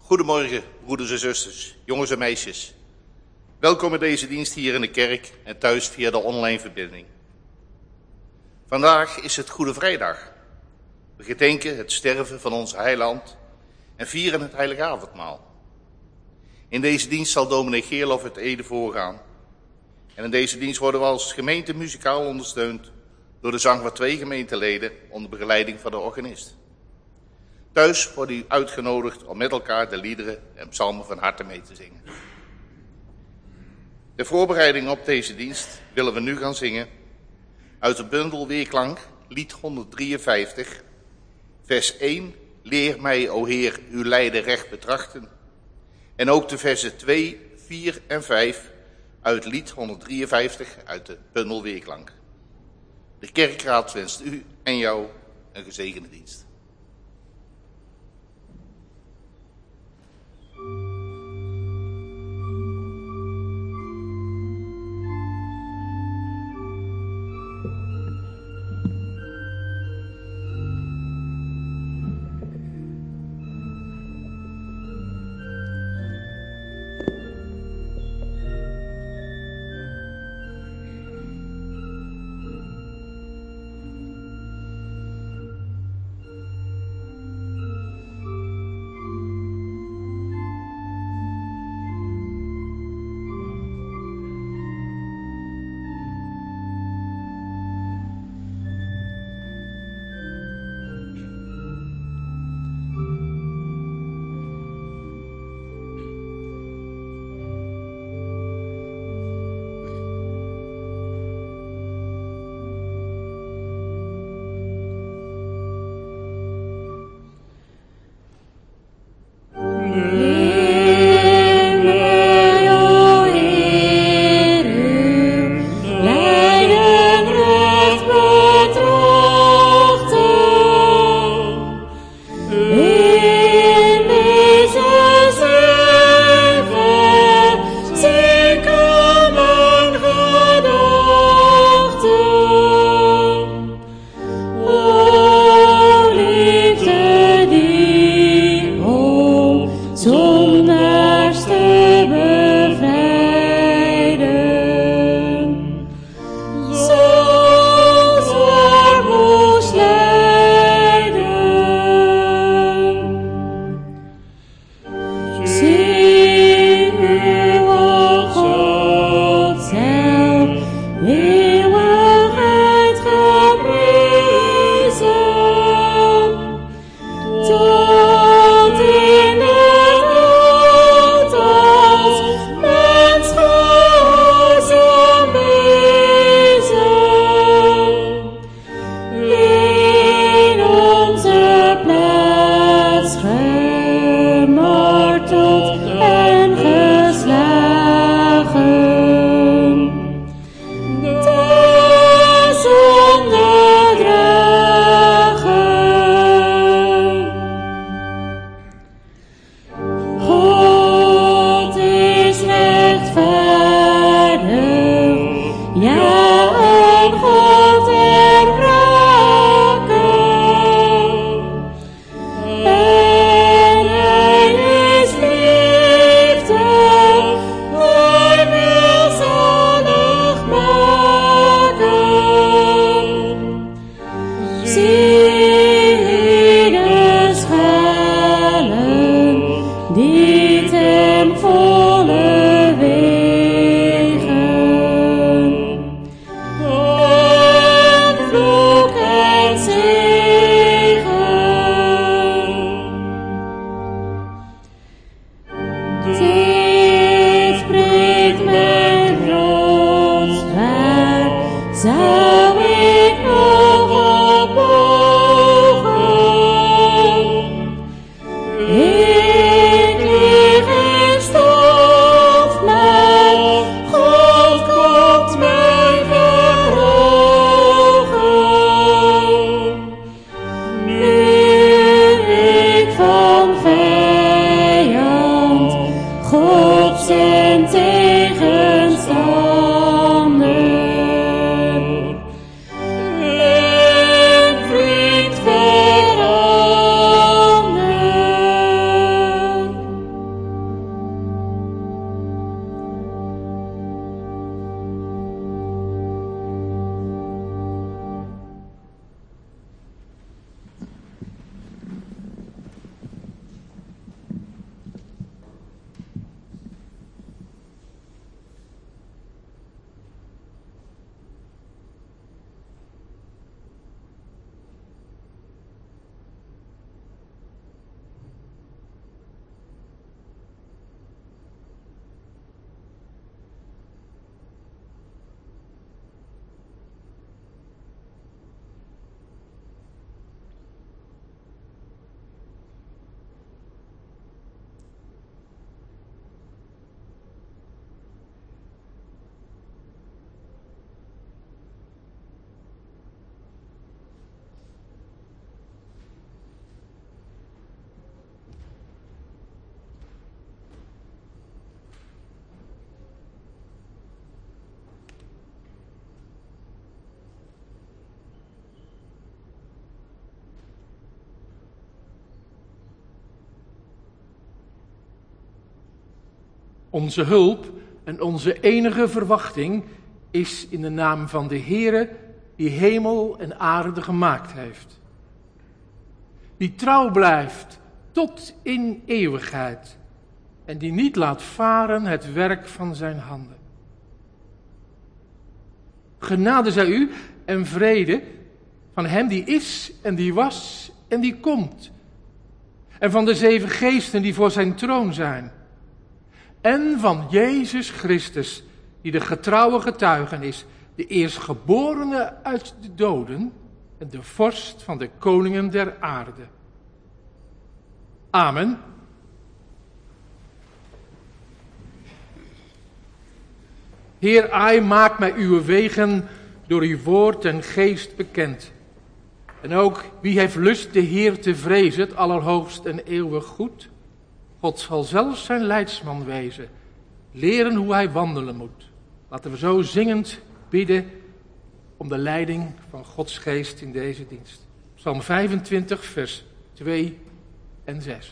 Goedemorgen, broeders en zusters, jongens en meisjes. Welkom in deze dienst hier in de kerk en thuis via de online verbinding. Vandaag is het Goede Vrijdag. We gedenken het sterven van onze heiland en vieren het heilige avondmaal. In deze dienst zal dominee Geerlof het Ede voorgaan. En in deze dienst worden we als gemeente muzikaal ondersteund door de zang van 2 gemeenteleden onder begeleiding van de organist. Thuis wordt u uitgenodigd om met elkaar de liederen en psalmen van harte mee te zingen. De voorbereiding op deze dienst willen we nu gaan zingen uit de bundel Weerklank, lied 153, vers 1, leer mij, o Heer, uw lijden recht betrachten. En ook de versen 2, 4 en 5 uit lied 153 uit de bundel Weerklank. De kerkraad wenst u en jou een gezegende dienst. Onze hulp en onze enige verwachting is in de naam van de Heere die hemel en aarde gemaakt heeft. Die trouw blijft tot in eeuwigheid en die niet laat varen het werk van zijn handen. Genade zij u en vrede van hem die is en die was en die komt. En van de 7 geesten die voor zijn troon zijn. En van Jezus Christus, die de getrouwe getuige is, de eerstgeborene uit de doden en de vorst van de koningen der aarde. Amen. Heer, ai, maak mij uw wegen door uw woord en geest bekend. En ook wie heeft lust de Heer te vrezen, het allerhoogst en eeuwig goed. God zal zelf zijn leidsman wezen, leren hoe hij wandelen moet. Laten we zo zingend bidden om de leiding van Gods geest in deze dienst. Psalm 25, vers 2 en 6.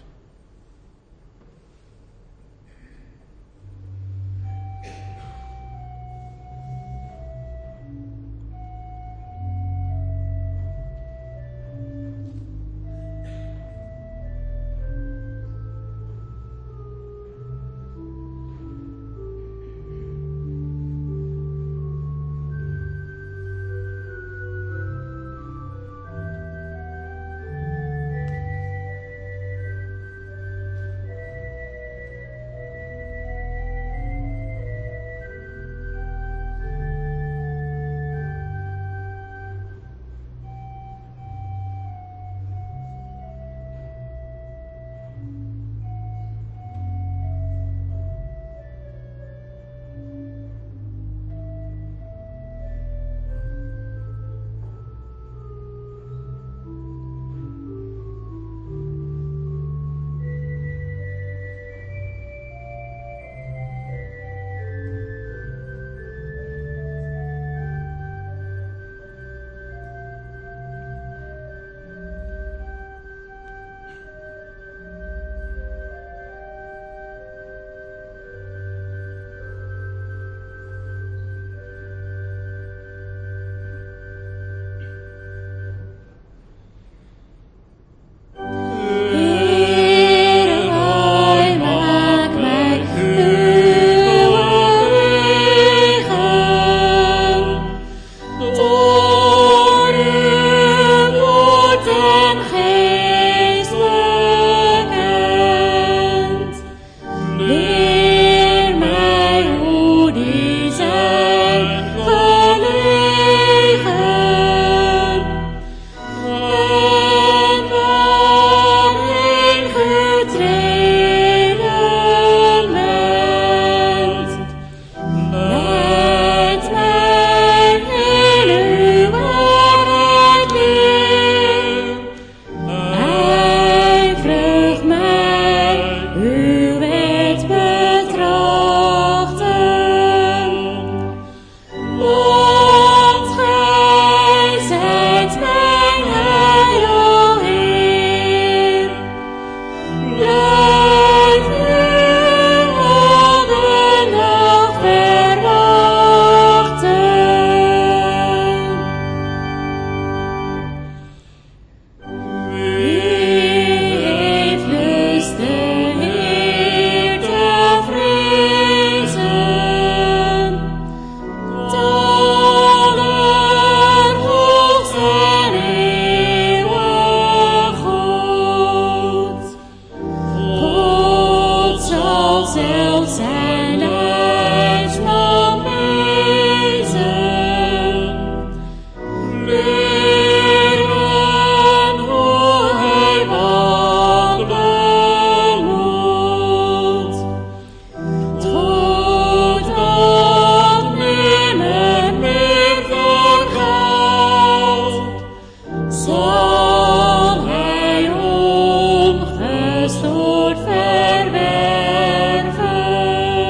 Verwerven.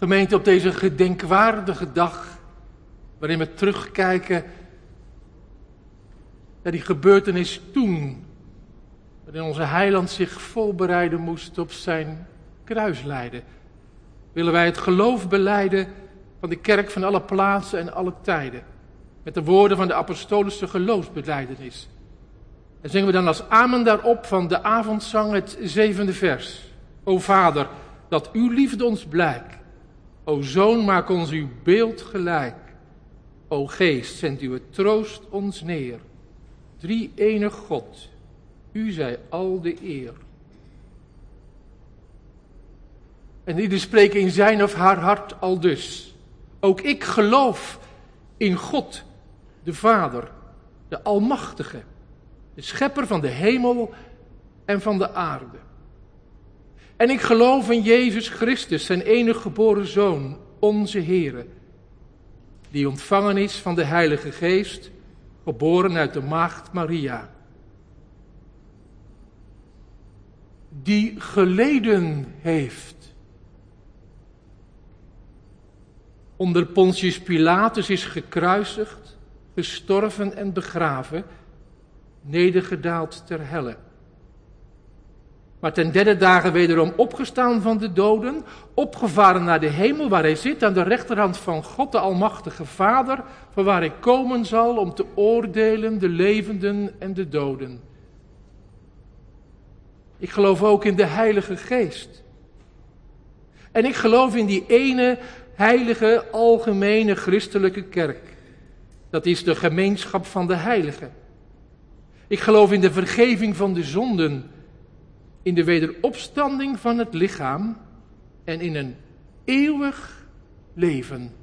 Gemeente, op deze gedenkwaardige dag, waarin we terugkijken naar die gebeurtenis toen, waarin onze heiland zich voorbereiden moest op zijn kruislijden, willen wij het geloof belijden van de kerk van alle plaatsen en alle tijden, met de woorden van de apostolische geloofsbelijdenis. En zingen we dan als amen daarop van de avondzang het 7e vers. O Vader, dat uw liefde ons blijkt. O Zoon, maak ons uw beeld gelijk. O Geest, zend uw troost ons neer. Drie-enig God, u zij al de eer. En ieder spreekt in zijn of haar hart aldus. Ook ik geloof in God, de Vader, de Almachtige, de Schepper van de hemel en van de aarde. En ik geloof in Jezus Christus, zijn enige geboren Zoon, onze Heere, die ontvangen is van de Heilige Geest, geboren uit de maagd Maria, die geleden heeft, onder Pontius Pilatus is gekruisigd, gestorven en begraven, nedergedaald ter helle. Maar ten derde dagen wederom opgestaan van de doden, opgevaren naar de hemel waar hij zit aan de rechterhand van God, de Almachtige Vader, van waar hij komen zal om te oordelen de levenden en de doden. Ik geloof ook in de Heilige Geest. En ik geloof in die ene heilige, algemene christelijke kerk. Dat is de gemeenschap van de heiligen. Ik geloof in de vergeving van de zonden, in de wederopstanding van het lichaam en in een eeuwig leven.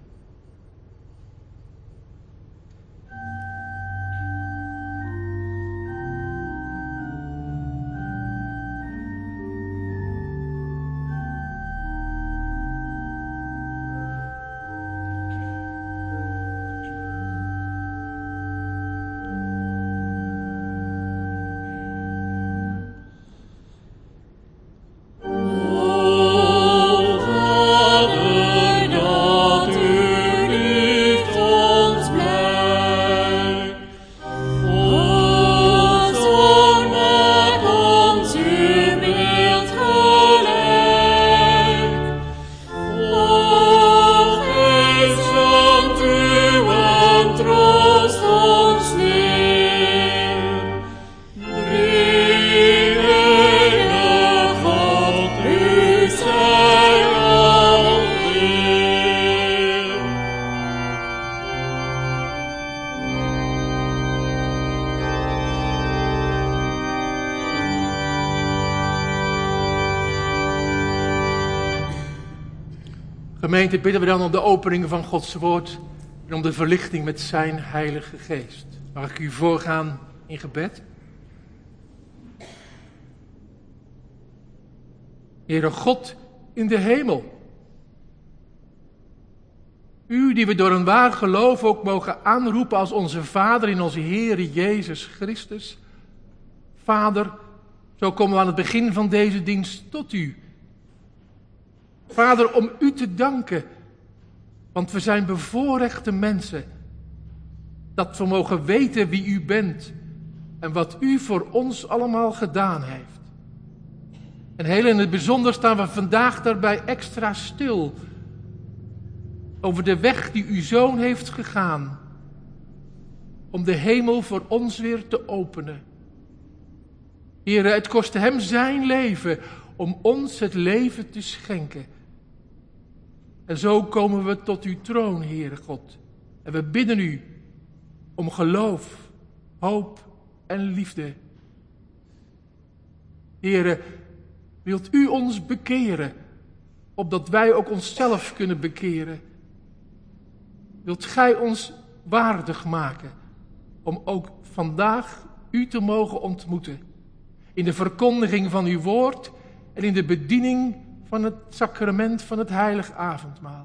Gemeente, bidden we dan om de opening van Gods woord en om de verlichting met zijn Heilige Geest. Mag ik u voorgaan in gebed? Heere God in de hemel, u die we door een waar geloof ook mogen aanroepen als onze Vader in onze Heere Jezus Christus. Vader, zo komen we aan het begin van deze dienst tot u. Vader, om u te danken, want we zijn bevoorrechte mensen, dat we mogen weten wie u bent en wat u voor ons allemaal gedaan heeft. En heel in het bijzonder staan we vandaag daarbij extra stil over de weg die uw Zoon heeft gegaan, om de hemel voor ons weer te openen. Heere, het kostte hem zijn leven om ons het leven te schenken. En zo komen we tot uw troon, Heere God. En we bidden u om geloof, hoop en liefde. Heere, wilt u ons bekeren, opdat wij ook onszelf kunnen bekeren? Wilt gij ons waardig maken om ook vandaag u te mogen ontmoeten? In de verkondiging van uw woord en in de bediening van het sacrament van het heilig avondmaal.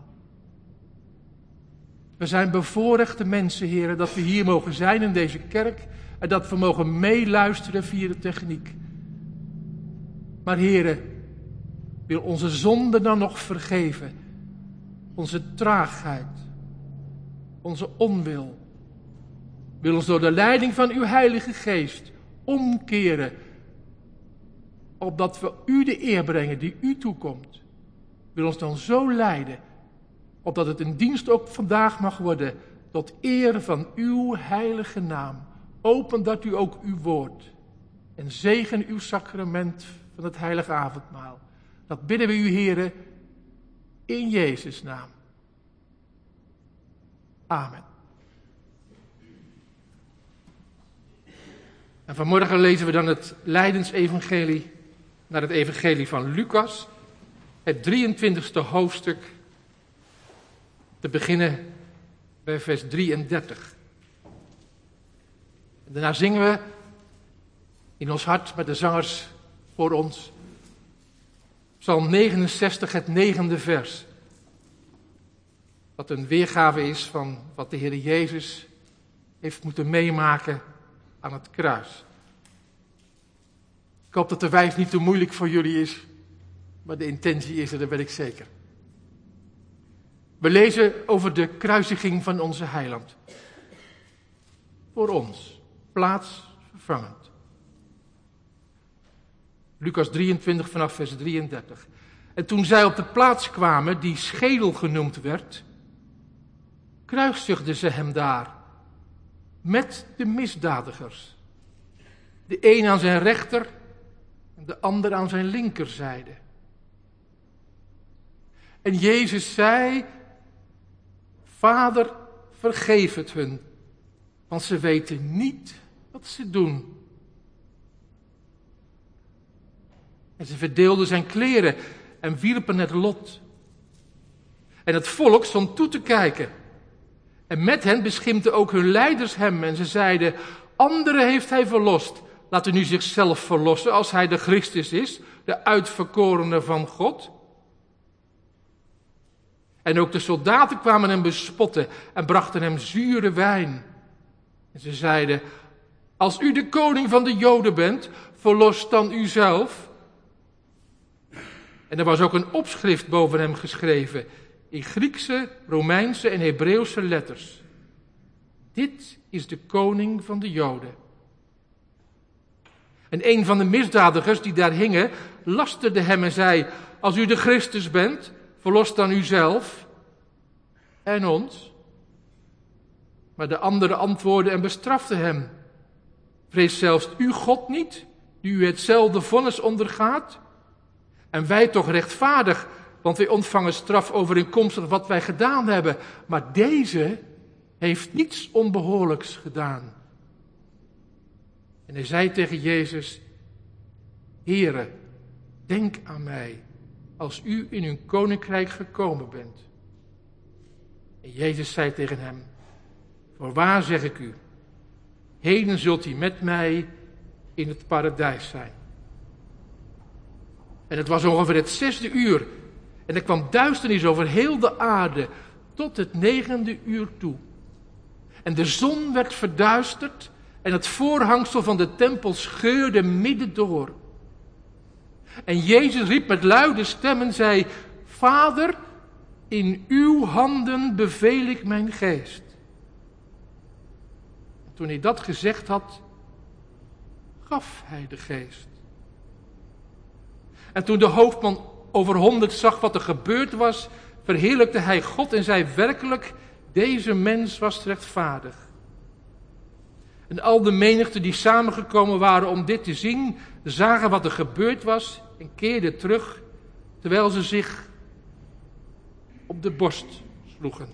We zijn bevoorrechte mensen, Heer, dat we hier mogen zijn in deze kerk en dat we mogen meeluisteren via de techniek. Maar Heer, wil onze zonde dan nog vergeven onze traagheid, onze onwil. Wil ons door de leiding van uw Heilige Geest omkeren, opdat we u de eer brengen die u toekomt. Wil ons dan zo leiden, opdat het een dienst ook vandaag mag worden, tot eer van uw heilige naam. Open dat u ook uw woord en zegen uw sacrament van het heilige avondmaal. Dat bidden we u, Heere, in Jezus' naam. Amen. En vanmorgen lezen we dan het lijdensevangelie naar het evangelie van Lucas, het 23e hoofdstuk, te beginnen bij vers 33. En daarna zingen we in ons hart met de zangers voor ons Psalm 69, het 9e vers. Wat een weergave is van wat de Heer Jezus heeft moeten meemaken aan het kruis. Ik hoop dat de wijs niet te moeilijk voor jullie is, maar de intentie is er, dat weet ik zeker. We lezen over de kruisiging van onze heiland. Voor ons, plaatsvervangend. Lucas 23 vanaf vers 33. En toen zij op de plaats kwamen die schedel genoemd werd, kruisigden ze hem daar met de misdadigers. De een aan zijn rechter en de ander aan zijn linkerzijde. En Jezus zei: Vader, vergeef het hun, want ze weten niet wat ze doen. En ze verdeelden zijn kleren en wierpen het lot. En het volk stond toe te kijken. En met hen beschimpten ook hun leiders hem. En ze zeiden: anderen heeft hij verlost. Laat hij nu zichzelf verlossen als hij de Christus is, de uitverkorene van God. En ook de soldaten kwamen hem bespotten en brachten hem zure wijn. En ze zeiden: als u de koning van de Joden bent, verlos dan uzelf. En er was ook een opschrift boven hem geschreven, in Griekse, Romeinse en Hebreeuwse letters. Dit is de koning van de Joden. En een van de misdadigers die daar hingen, lasterde hem en zei: als u de Christus bent, verlos dan uzelf en ons. Maar de andere antwoordde en bestrafte hem: vrees zelfs u God niet, die u hetzelfde vonnis ondergaat? En wij toch rechtvaardig, want wij ontvangen straf overeenkomstig wat wij gedaan hebben. Maar deze heeft niets onbehoorlijks gedaan. En hij zei tegen Jezus: Heere, denk aan mij als u in uw koninkrijk gekomen bent. En Jezus zei tegen hem: voorwaar zeg ik u, heden zult u met mij in het paradijs zijn. En het was ongeveer het 6e uur. En er kwam duisternis over heel de aarde tot het 9e uur toe. En de zon werd verduisterd en het voorhangsel van de tempel scheurde midden door. En Jezus riep met luide stem en zei: Vader, in uw handen beveel ik mijn geest. En toen hij dat gezegd had, gaf hij de geest. En toen de hoofdman over 100 zag wat er gebeurd was, verheerlijkte hij God en zei: werkelijk, deze mens was rechtvaardig. En al de menigte die samengekomen waren om dit te zien, zagen wat er gebeurd was en keerden terug, terwijl ze zich op de borst sloegen.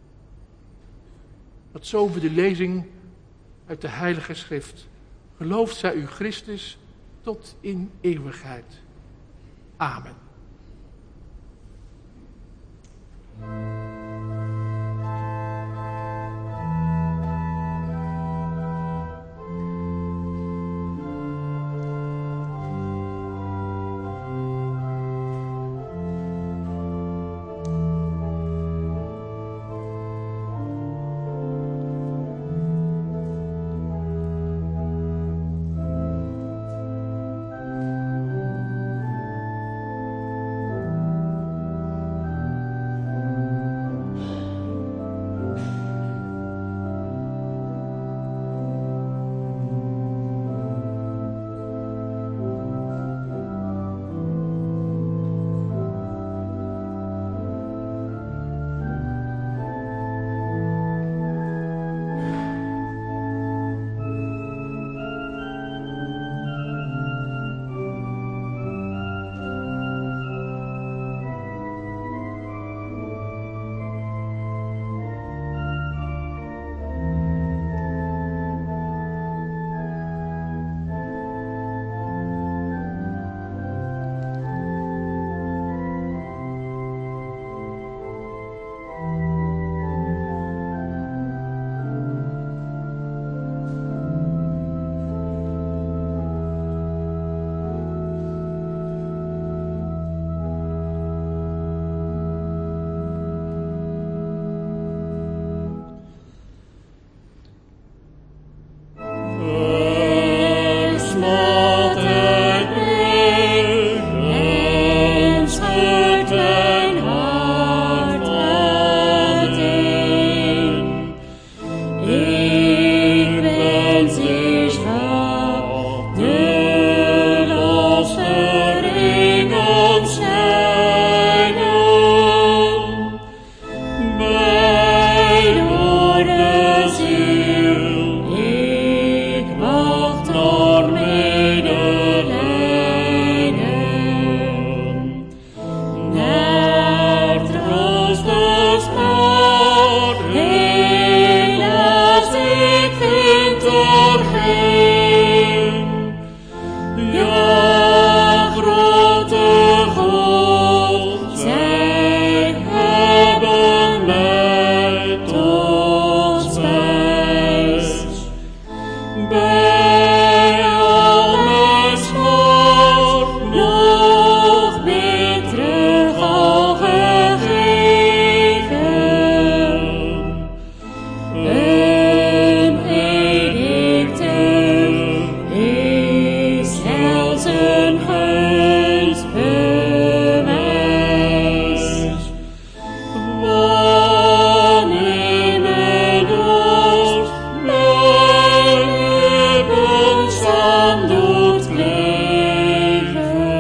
Tot zover de lezing uit de Heilige Schrift. Geloofd zij u Christus tot in eeuwigheid. Amen. Ja, grote God, zij hebben mij tot spijs. Bij alle smart nog bittere gal gegeven. Een edicte is zelfs een heus bewijs. Wanneer mijn dorst mijn lippen saam doet kleven.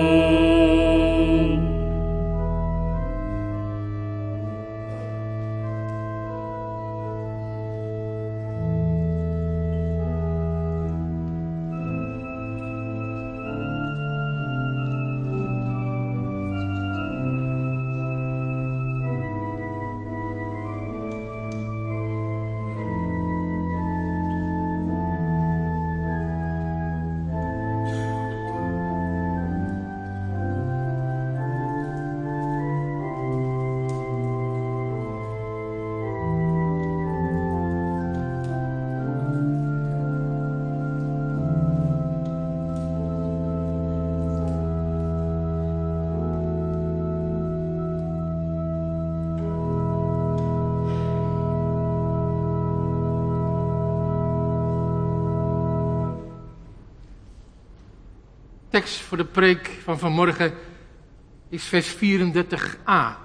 Tekst voor de preek van vanmorgen is vers 34a.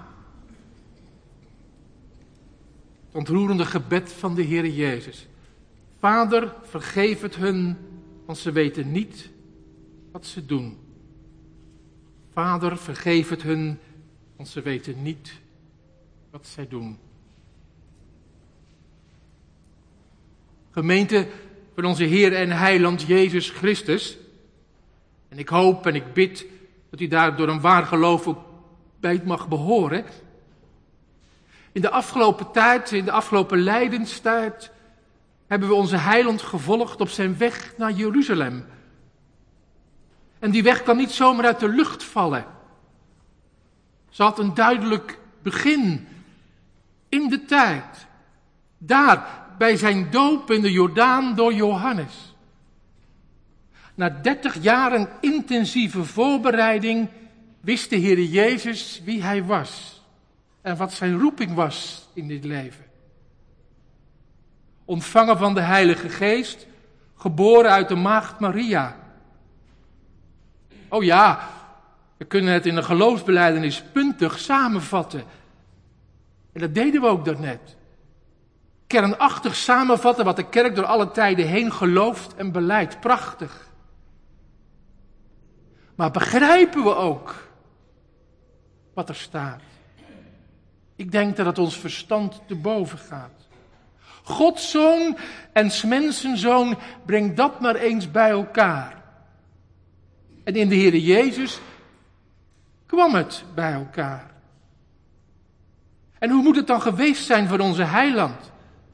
Het ontroerende gebed van de Heer Jezus. Vader, vergeef het hun, want ze weten niet wat ze doen. Vader, vergeef het hun, want ze weten niet wat zij doen. Gemeente van onze Heer en Heiland Jezus Christus. En ik hoop en ik bid dat u daar door een waar geloof ook bij mag behoren. In de afgelopen tijd, in de afgelopen lijdenstijd, hebben we onze Heiland gevolgd op zijn weg naar Jeruzalem. En die weg kan niet zomaar uit de lucht vallen. Ze had een duidelijk begin in de tijd. Daar, bij zijn doop in de Jordaan door Johannes. Na 30 jaren intensieve voorbereiding wist de Heer Jezus wie hij was en wat zijn roeping was in dit leven. Ontvangen van de Heilige Geest, geboren uit de maagd Maria. Oh ja, we kunnen het in een geloofsbelijdenis puntig samenvatten. En dat deden we ook daarnet. Kernachtig samenvatten wat de kerk door alle tijden heen gelooft en belijdt. Prachtig. Maar begrijpen we ook wat er staat? Ik denk dat het ons verstand te boven gaat. Gods Zoon en 's mensen Zoon, breng dat maar eens bij elkaar. En in de Heer Jezus kwam het bij elkaar. En hoe moet het dan geweest zijn voor onze Heiland?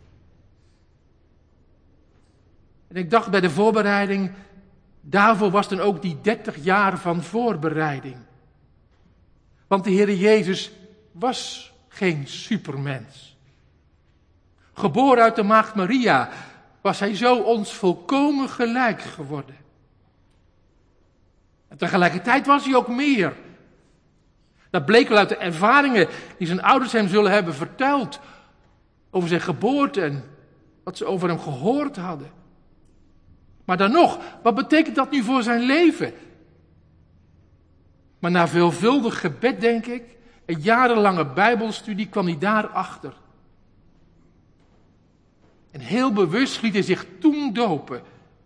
En ik dacht bij de voorbereiding, daarvoor was dan ook die 30 jaar van voorbereiding. Want de Heer Jezus was geen supermens. Geboren uit de maagd Maria was hij zo ons volkomen gelijk geworden. En tegelijkertijd was hij ook meer. Dat bleek wel uit de ervaringen die zijn ouders hem zullen hebben verteld over zijn geboorte en wat ze over hem gehoord hadden. Maar dan nog, wat betekent dat nu voor zijn leven? Maar na veelvuldig gebed, denk ik, en jarenlange bijbelstudie kwam hij daarachter. En heel bewust liet hij zich toen dopen.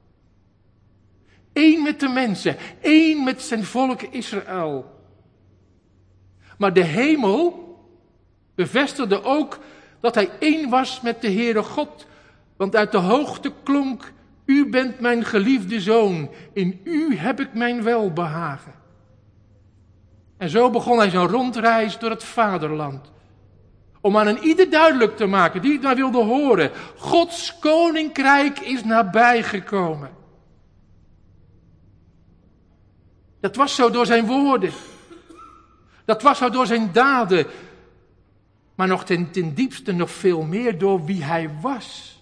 Eén met de mensen, één met zijn volk Israël. Maar de hemel bevestigde ook dat hij één was met de Heere God. Want uit de hoogte klonk, u bent mijn geliefde zoon, in u heb ik mijn welbehagen. En zo begon hij zijn rondreis door het vaderland. Om aan een ieder duidelijk te maken die het maar wilde horen. Gods koninkrijk is nabijgekomen. Dat was zo door zijn woorden. Dat was zo door zijn daden. Maar nog ten diepste nog veel meer door wie hij was.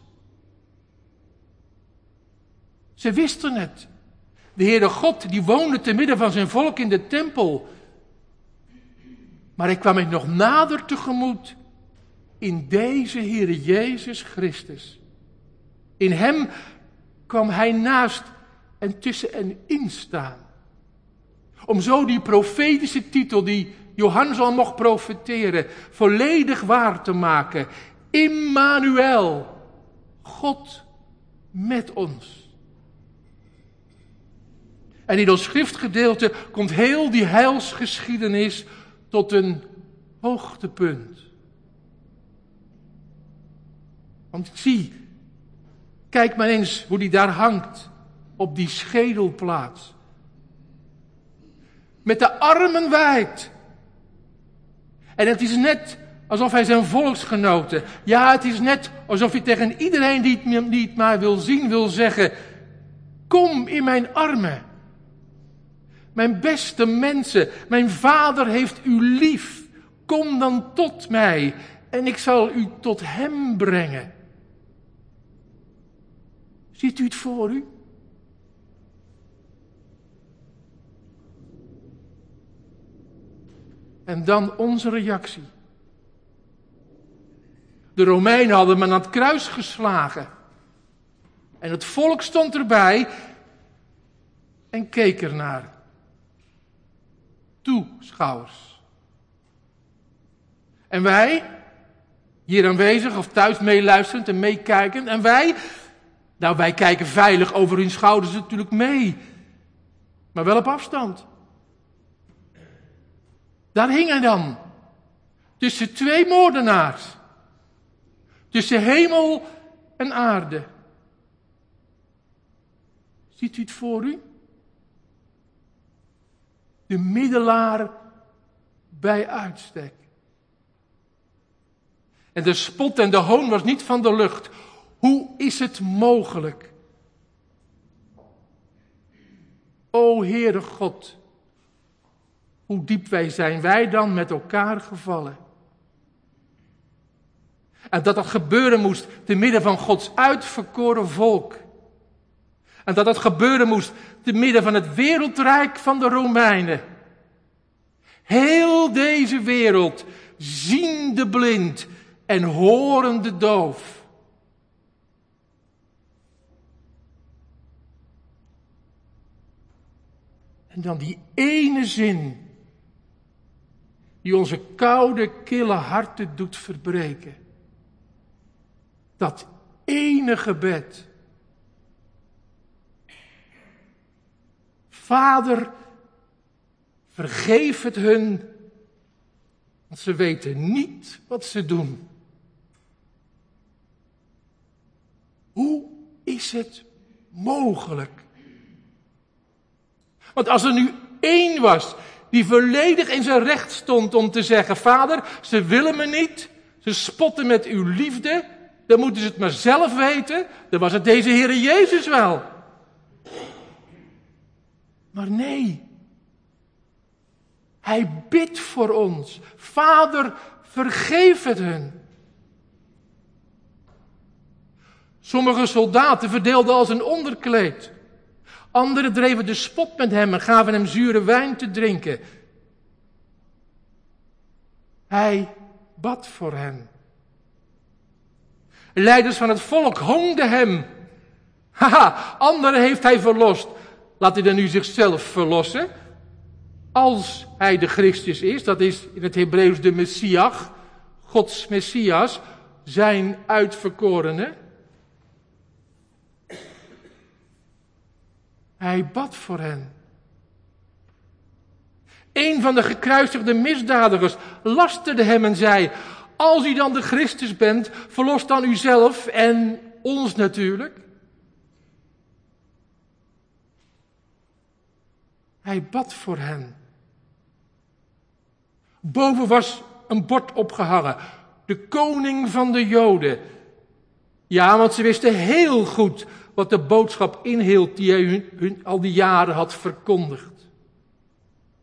Ze wisten het. De Heere God die woonde te midden van zijn volk in de tempel. Maar hij kwam hen nog nader tegemoet in deze Heere Jezus Christus. In hem kwam hij naast en tussen en in staan. Om zo die profetische titel die Johannes al mocht profeteren, volledig waar te maken. Immanuel, God met ons. En in ons schriftgedeelte komt heel die heilsgeschiedenis tot een hoogtepunt. Want zie, kijk maar eens hoe die daar hangt, op die schedelplaats. Met de armen wijd. En het is net alsof hij zijn volksgenoten, ja, het is net alsof hij tegen iedereen die het maar wil zien, wil zeggen, kom in mijn armen. Mijn beste mensen, mijn vader heeft u lief. Kom dan tot mij en ik zal u tot hem brengen. Ziet u het voor u? En dan onze reactie. De Romeinen hadden hem aan het kruis geslagen. En het volk stond erbij en keek ernaar. Toeschouwers. En wij, hier aanwezig of thuis meeluisterend en meekijkend. En wij, nou wij kijken veilig over hun schouders natuurlijk mee. Maar wel op afstand. Daar hing hij dan. Tussen twee moordenaars. Tussen hemel en aarde. Ziet u het voor u? De middelaar bij uitstek. En de spot en de hoon was niet van de lucht. Hoe is het mogelijk? O Heere God, hoe diep zijn wij dan met elkaar gevallen. En dat gebeuren moest te midden van Gods uitverkoren volk. En dat gebeuren moest te midden van het wereldrijk van de Romeinen. Heel deze wereld, ziende blind en horende doof. En dan die ene zin die onze koude, kille harten doet verbreken. Dat ene gebed. Vader, vergeef het hun, want ze weten niet wat ze doen. Hoe is het mogelijk? Want als er nu één was die volledig in zijn recht stond om te zeggen, Vader, ze willen me niet, ze spotten met uw liefde, dan moeten ze het maar zelf weten, dan was het deze Heere Jezus wel. Maar nee, hij bidt voor ons. Vader, vergeef het hun. Sommige soldaten verdeelden als een onderkleed. Anderen dreven de spot met hem en gaven hem zure wijn te drinken. Hij bad voor hen. Leiders van het volk hoongden hem. Haha, anderen heeft hij verlost. Laat hij dan nu zichzelf verlossen. Als hij de Christus is, dat is in het Hebreeuws de Messias, Gods Messias, zijn uitverkorene. Hij bad voor hen. Een van de gekruisigde misdadigers lasterde hem en zei, als u dan de Christus bent, verlos dan uzelf en ons natuurlijk. Hij bad voor hen. Boven was een bord opgehangen. De koning van de Joden. Ja, want ze wisten heel goed wat de boodschap inhield die hij hun al die jaren had verkondigd.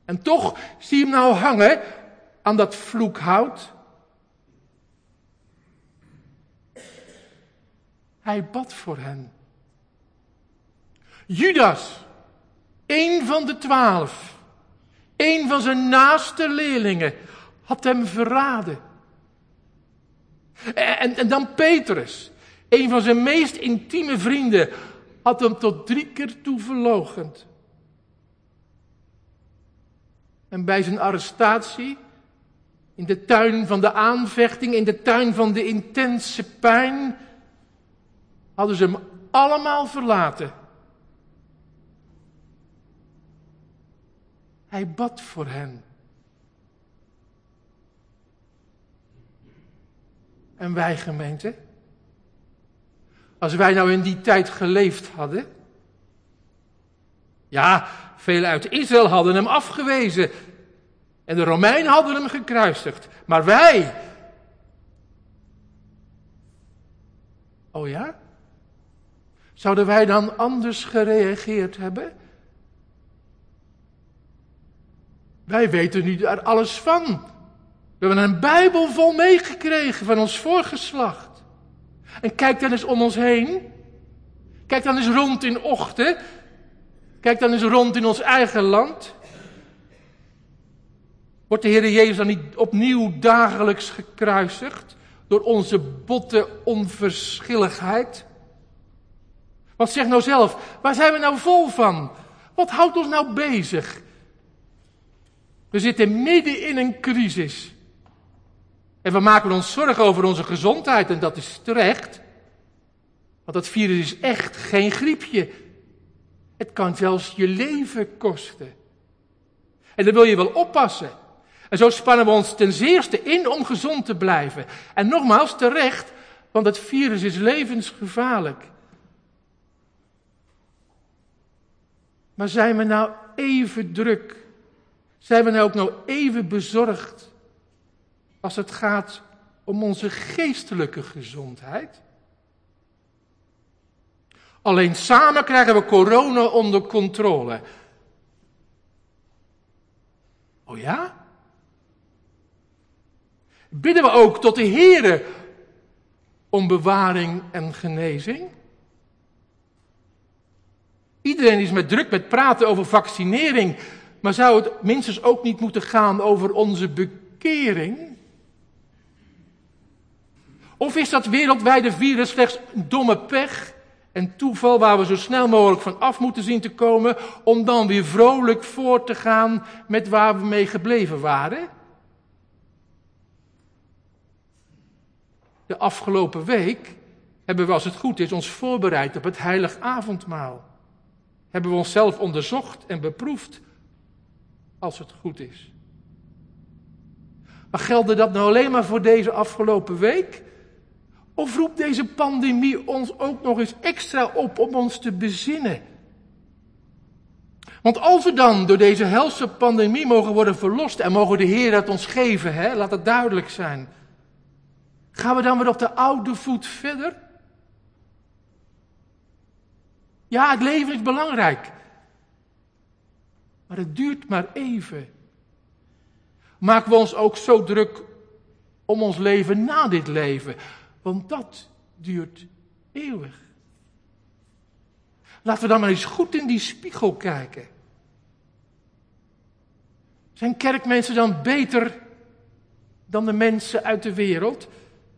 En toch zie je hem nou hangen aan dat vloekhout. Hij bad voor hen. Judas, een van de 12, een van zijn naaste leerlingen, had hem verraden. En dan Petrus, een van zijn meest intieme vrienden, had hem tot 3 keer toe verloochend. En bij zijn arrestatie, in de tuin van de aanvechting, in de tuin van de intense pijn, hadden ze hem allemaal verlaten. Hij bad voor hen. En wij, gemeente, als wij nou in die tijd geleefd hadden, ja, velen uit Israël hadden hem afgewezen en de Romeinen hadden hem gekruisigd, maar wij, oh ja, zouden wij dan anders gereageerd hebben? Wij weten nu daar alles van. We hebben een Bijbel vol meegekregen van ons voorgeslacht. En kijk dan eens om ons heen. Kijk dan eens rond in Ochten. Kijk dan eens rond in ons eigen land. Wordt de Heer Jezus dan niet opnieuw dagelijks gekruisigd door onze botte onverschilligheid? Want zeg nou zelf, waar zijn we nou vol van? Wat houdt ons nou bezig? We zitten midden in een crisis. En we maken ons zorgen over onze gezondheid en dat is terecht. Want dat virus is echt geen griepje. Het kan zelfs je leven kosten. En dan wil je wel oppassen. En zo spannen we ons ten zeerste in om gezond te blijven. En nogmaals terecht, want het virus is levensgevaarlijk. Maar zijn we nou even druk? Zijn we nou ook even bezorgd als het gaat om onze geestelijke gezondheid? Alleen samen krijgen we corona onder controle. Oh ja? Bidden we ook tot de Heere om bewaring en genezing? Iedereen is druk met praten over vaccinering, maar zou het minstens ook niet moeten gaan over onze bekering? Of is dat wereldwijde virus slechts een domme pech en toeval waar we zo snel mogelijk van af moeten zien te komen, om dan weer vrolijk voort te gaan met waar we mee gebleven waren? De afgelopen week hebben we, als het goed is, ons voorbereid op het heilig avondmaal. Hebben we onszelf onderzocht en beproefd, als het goed is. Maar geldt dat nou alleen maar voor deze afgelopen week? Of roept deze pandemie ons ook nog eens extra op om ons te bezinnen? Want als we dan door deze helse pandemie mogen worden verlost, en mogen de Heer dat ons geven, laat het duidelijk zijn. Gaan we dan weer op de oude voet verder? Ja, het leven is belangrijk. Maar het duurt maar even. Maken we ons ook zo druk om ons leven na dit leven? Want dat duurt eeuwig. Laten we dan maar eens goed in die spiegel kijken. Zijn kerkmensen dan beter dan de mensen uit de wereld?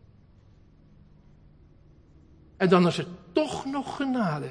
En dan is er toch nog genade.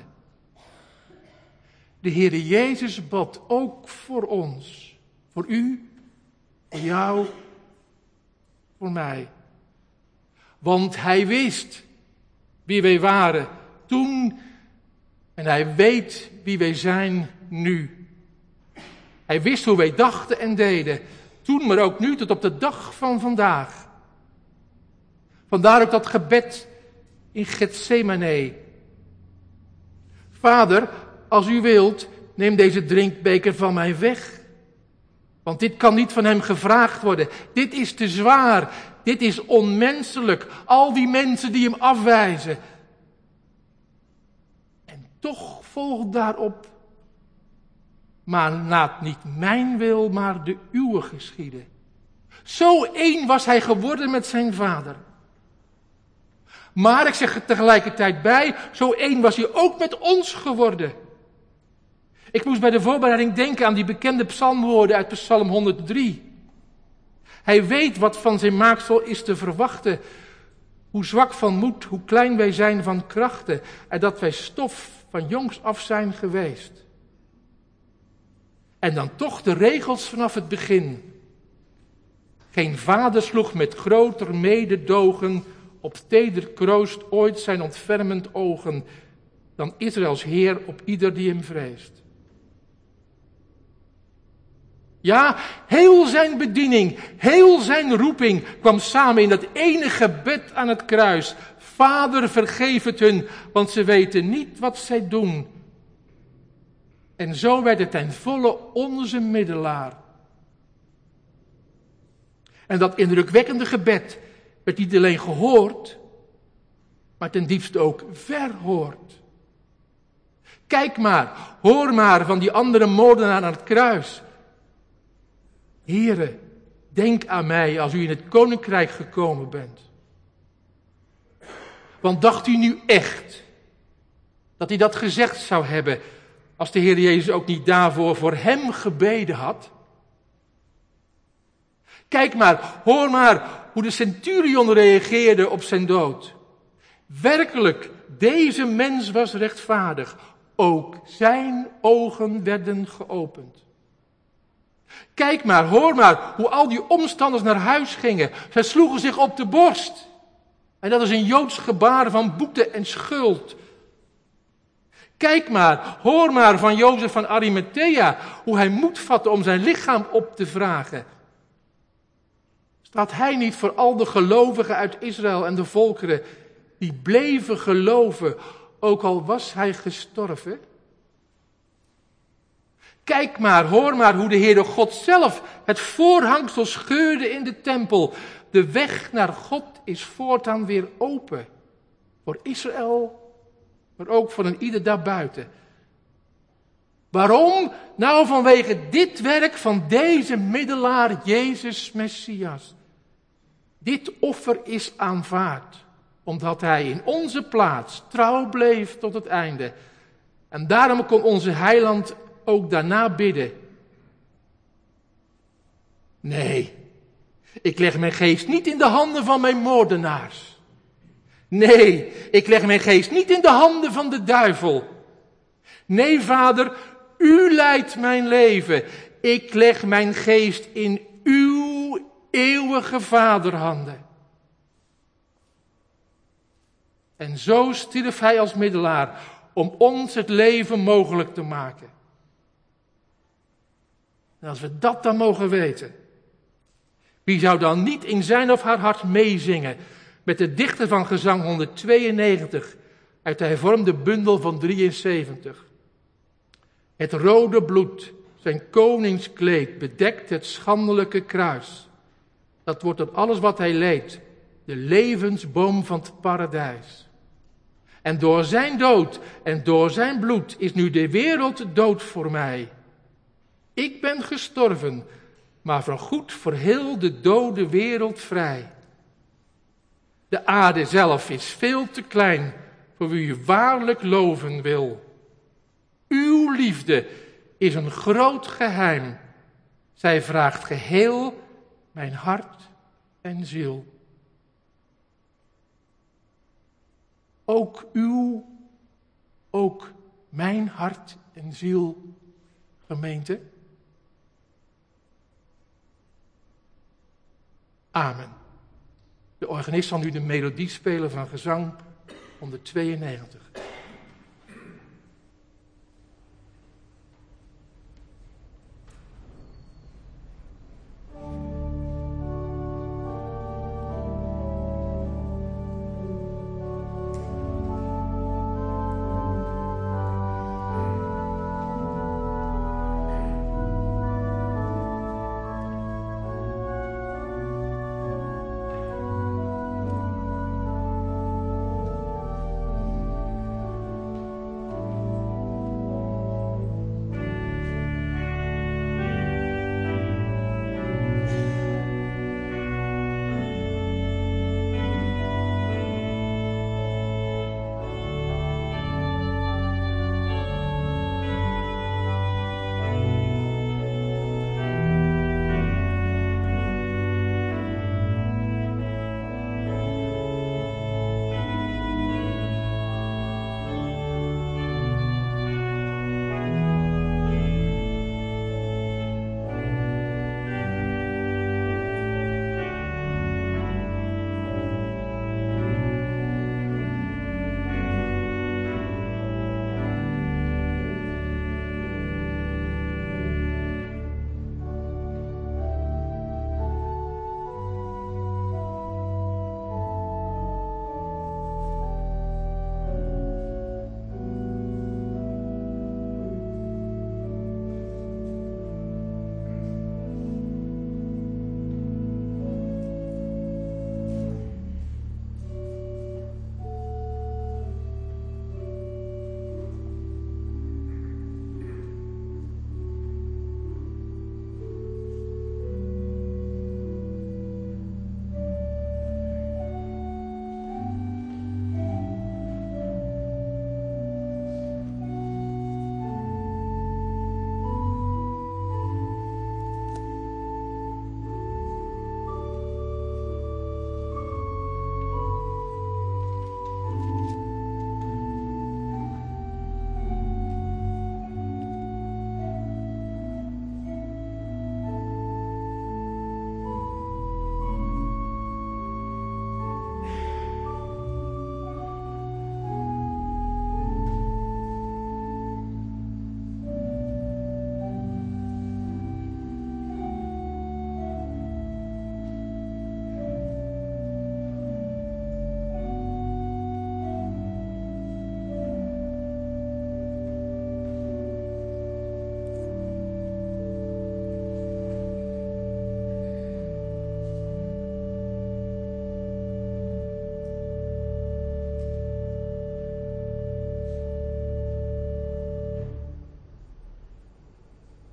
De Heere Jezus bad ook voor ons. Voor u, voor jou, voor mij. Want hij wist wie wij waren toen en hij weet wie wij zijn nu. Hij wist hoe wij dachten en deden, toen maar ook nu tot op de dag van vandaag. Vandaar ook dat gebed in Getsemane. Vader, als u wilt, neem deze drinkbeker van mij weg. Want dit kan niet van hem gevraagd worden. Dit is te zwaar. Dit is onmenselijk. Al die mensen die hem afwijzen. En toch volgt daarop Maar laat niet mijn wil, maar de uwe geschieden. Zo één was hij geworden met zijn vader. Maar ik zeg er tegelijkertijd bij, zo één was hij ook met ons geworden. Ik moest bij de voorbereiding denken aan die bekende psalmwoorden uit Psalm 103. Hij weet wat van zijn maaksel is te verwachten. Hoe zwak van moed, hoe klein wij zijn van krachten. En dat wij stof van jongs af zijn geweest. En dan toch de regels vanaf het begin. Geen vader sloeg met groter mededogen op teder kroost ooit zijn ontfermend ogen dan Israëls Heer op ieder die hem vreest. Ja, heel zijn bediening, heel zijn roeping kwam samen in dat ene gebed aan het kruis. Vader, vergeef het hun, want ze weten niet wat zij doen. En zo werd het ten volle onze middelaar. En dat indrukwekkende gebed werd niet alleen gehoord, maar ten diepste ook verhoord. Kijk maar, hoor maar van die andere moordenaar aan het kruis. Heere, denk aan mij als u in het koninkrijk gekomen bent. Want dacht u nu echt dat hij dat gezegd zou hebben als de Heer Jezus ook niet daarvoor voor hem gebeden had? Kijk maar, hoor maar hoe de centurion reageerde op zijn dood. Werkelijk, deze mens was rechtvaardig. Ook zijn ogen werden geopend. Kijk maar, hoor maar hoe al die omstanders naar huis gingen. Zij sloegen zich op de borst. En dat is een Joods gebaar van boete en schuld. Kijk maar, hoor maar van Jozef van Arimathea, hoe hij moed vatte om zijn lichaam op te vragen. Staat hij niet voor al de gelovigen uit Israël en de volkeren die bleven geloven, ook al was hij gestorven? Kijk maar, hoor maar hoe de Heere God zelf het voorhangsel scheurde in de tempel. De weg naar God is voortaan weer open. Voor Israël, maar ook voor een ieder daarbuiten. Waarom? Nou, vanwege dit werk van deze middelaar, Jezus Messias. Dit offer is aanvaard, omdat hij in onze plaats trouw bleef tot het einde. En daarom kon onze heiland ook daarna bidden. Nee, ik leg mijn geest niet in de handen van mijn moordenaars. Nee, ik leg mijn geest niet in de handen van de duivel. Nee, Vader, u leidt mijn leven. Ik leg mijn geest in uw eeuwige vaderhanden. En zo stierf hij als middelaar om ons het leven mogelijk te maken. En als we dat dan mogen weten, wie zou dan niet in zijn of haar hart meezingen met de dichter van gezang 192 uit de hervormde bundel van 73. Het rode bloed, zijn koningskleed, bedekt het schandelijke kruis. Dat wordt tot alles wat hij leed, de levensboom van het paradijs. En door zijn dood en door zijn bloed is nu de wereld dood voor mij. Ik ben gestorven, maar voorgoed voor heel de dode wereld vrij. De aarde zelf is veel te klein voor wie u waarlijk loven wil. Uw liefde is een groot geheim. Zij vraagt geheel mijn hart en ziel. Ook uw, ook mijn hart en ziel, gemeente. Amen. De organist zal nu de melodie spelen van gezang 192.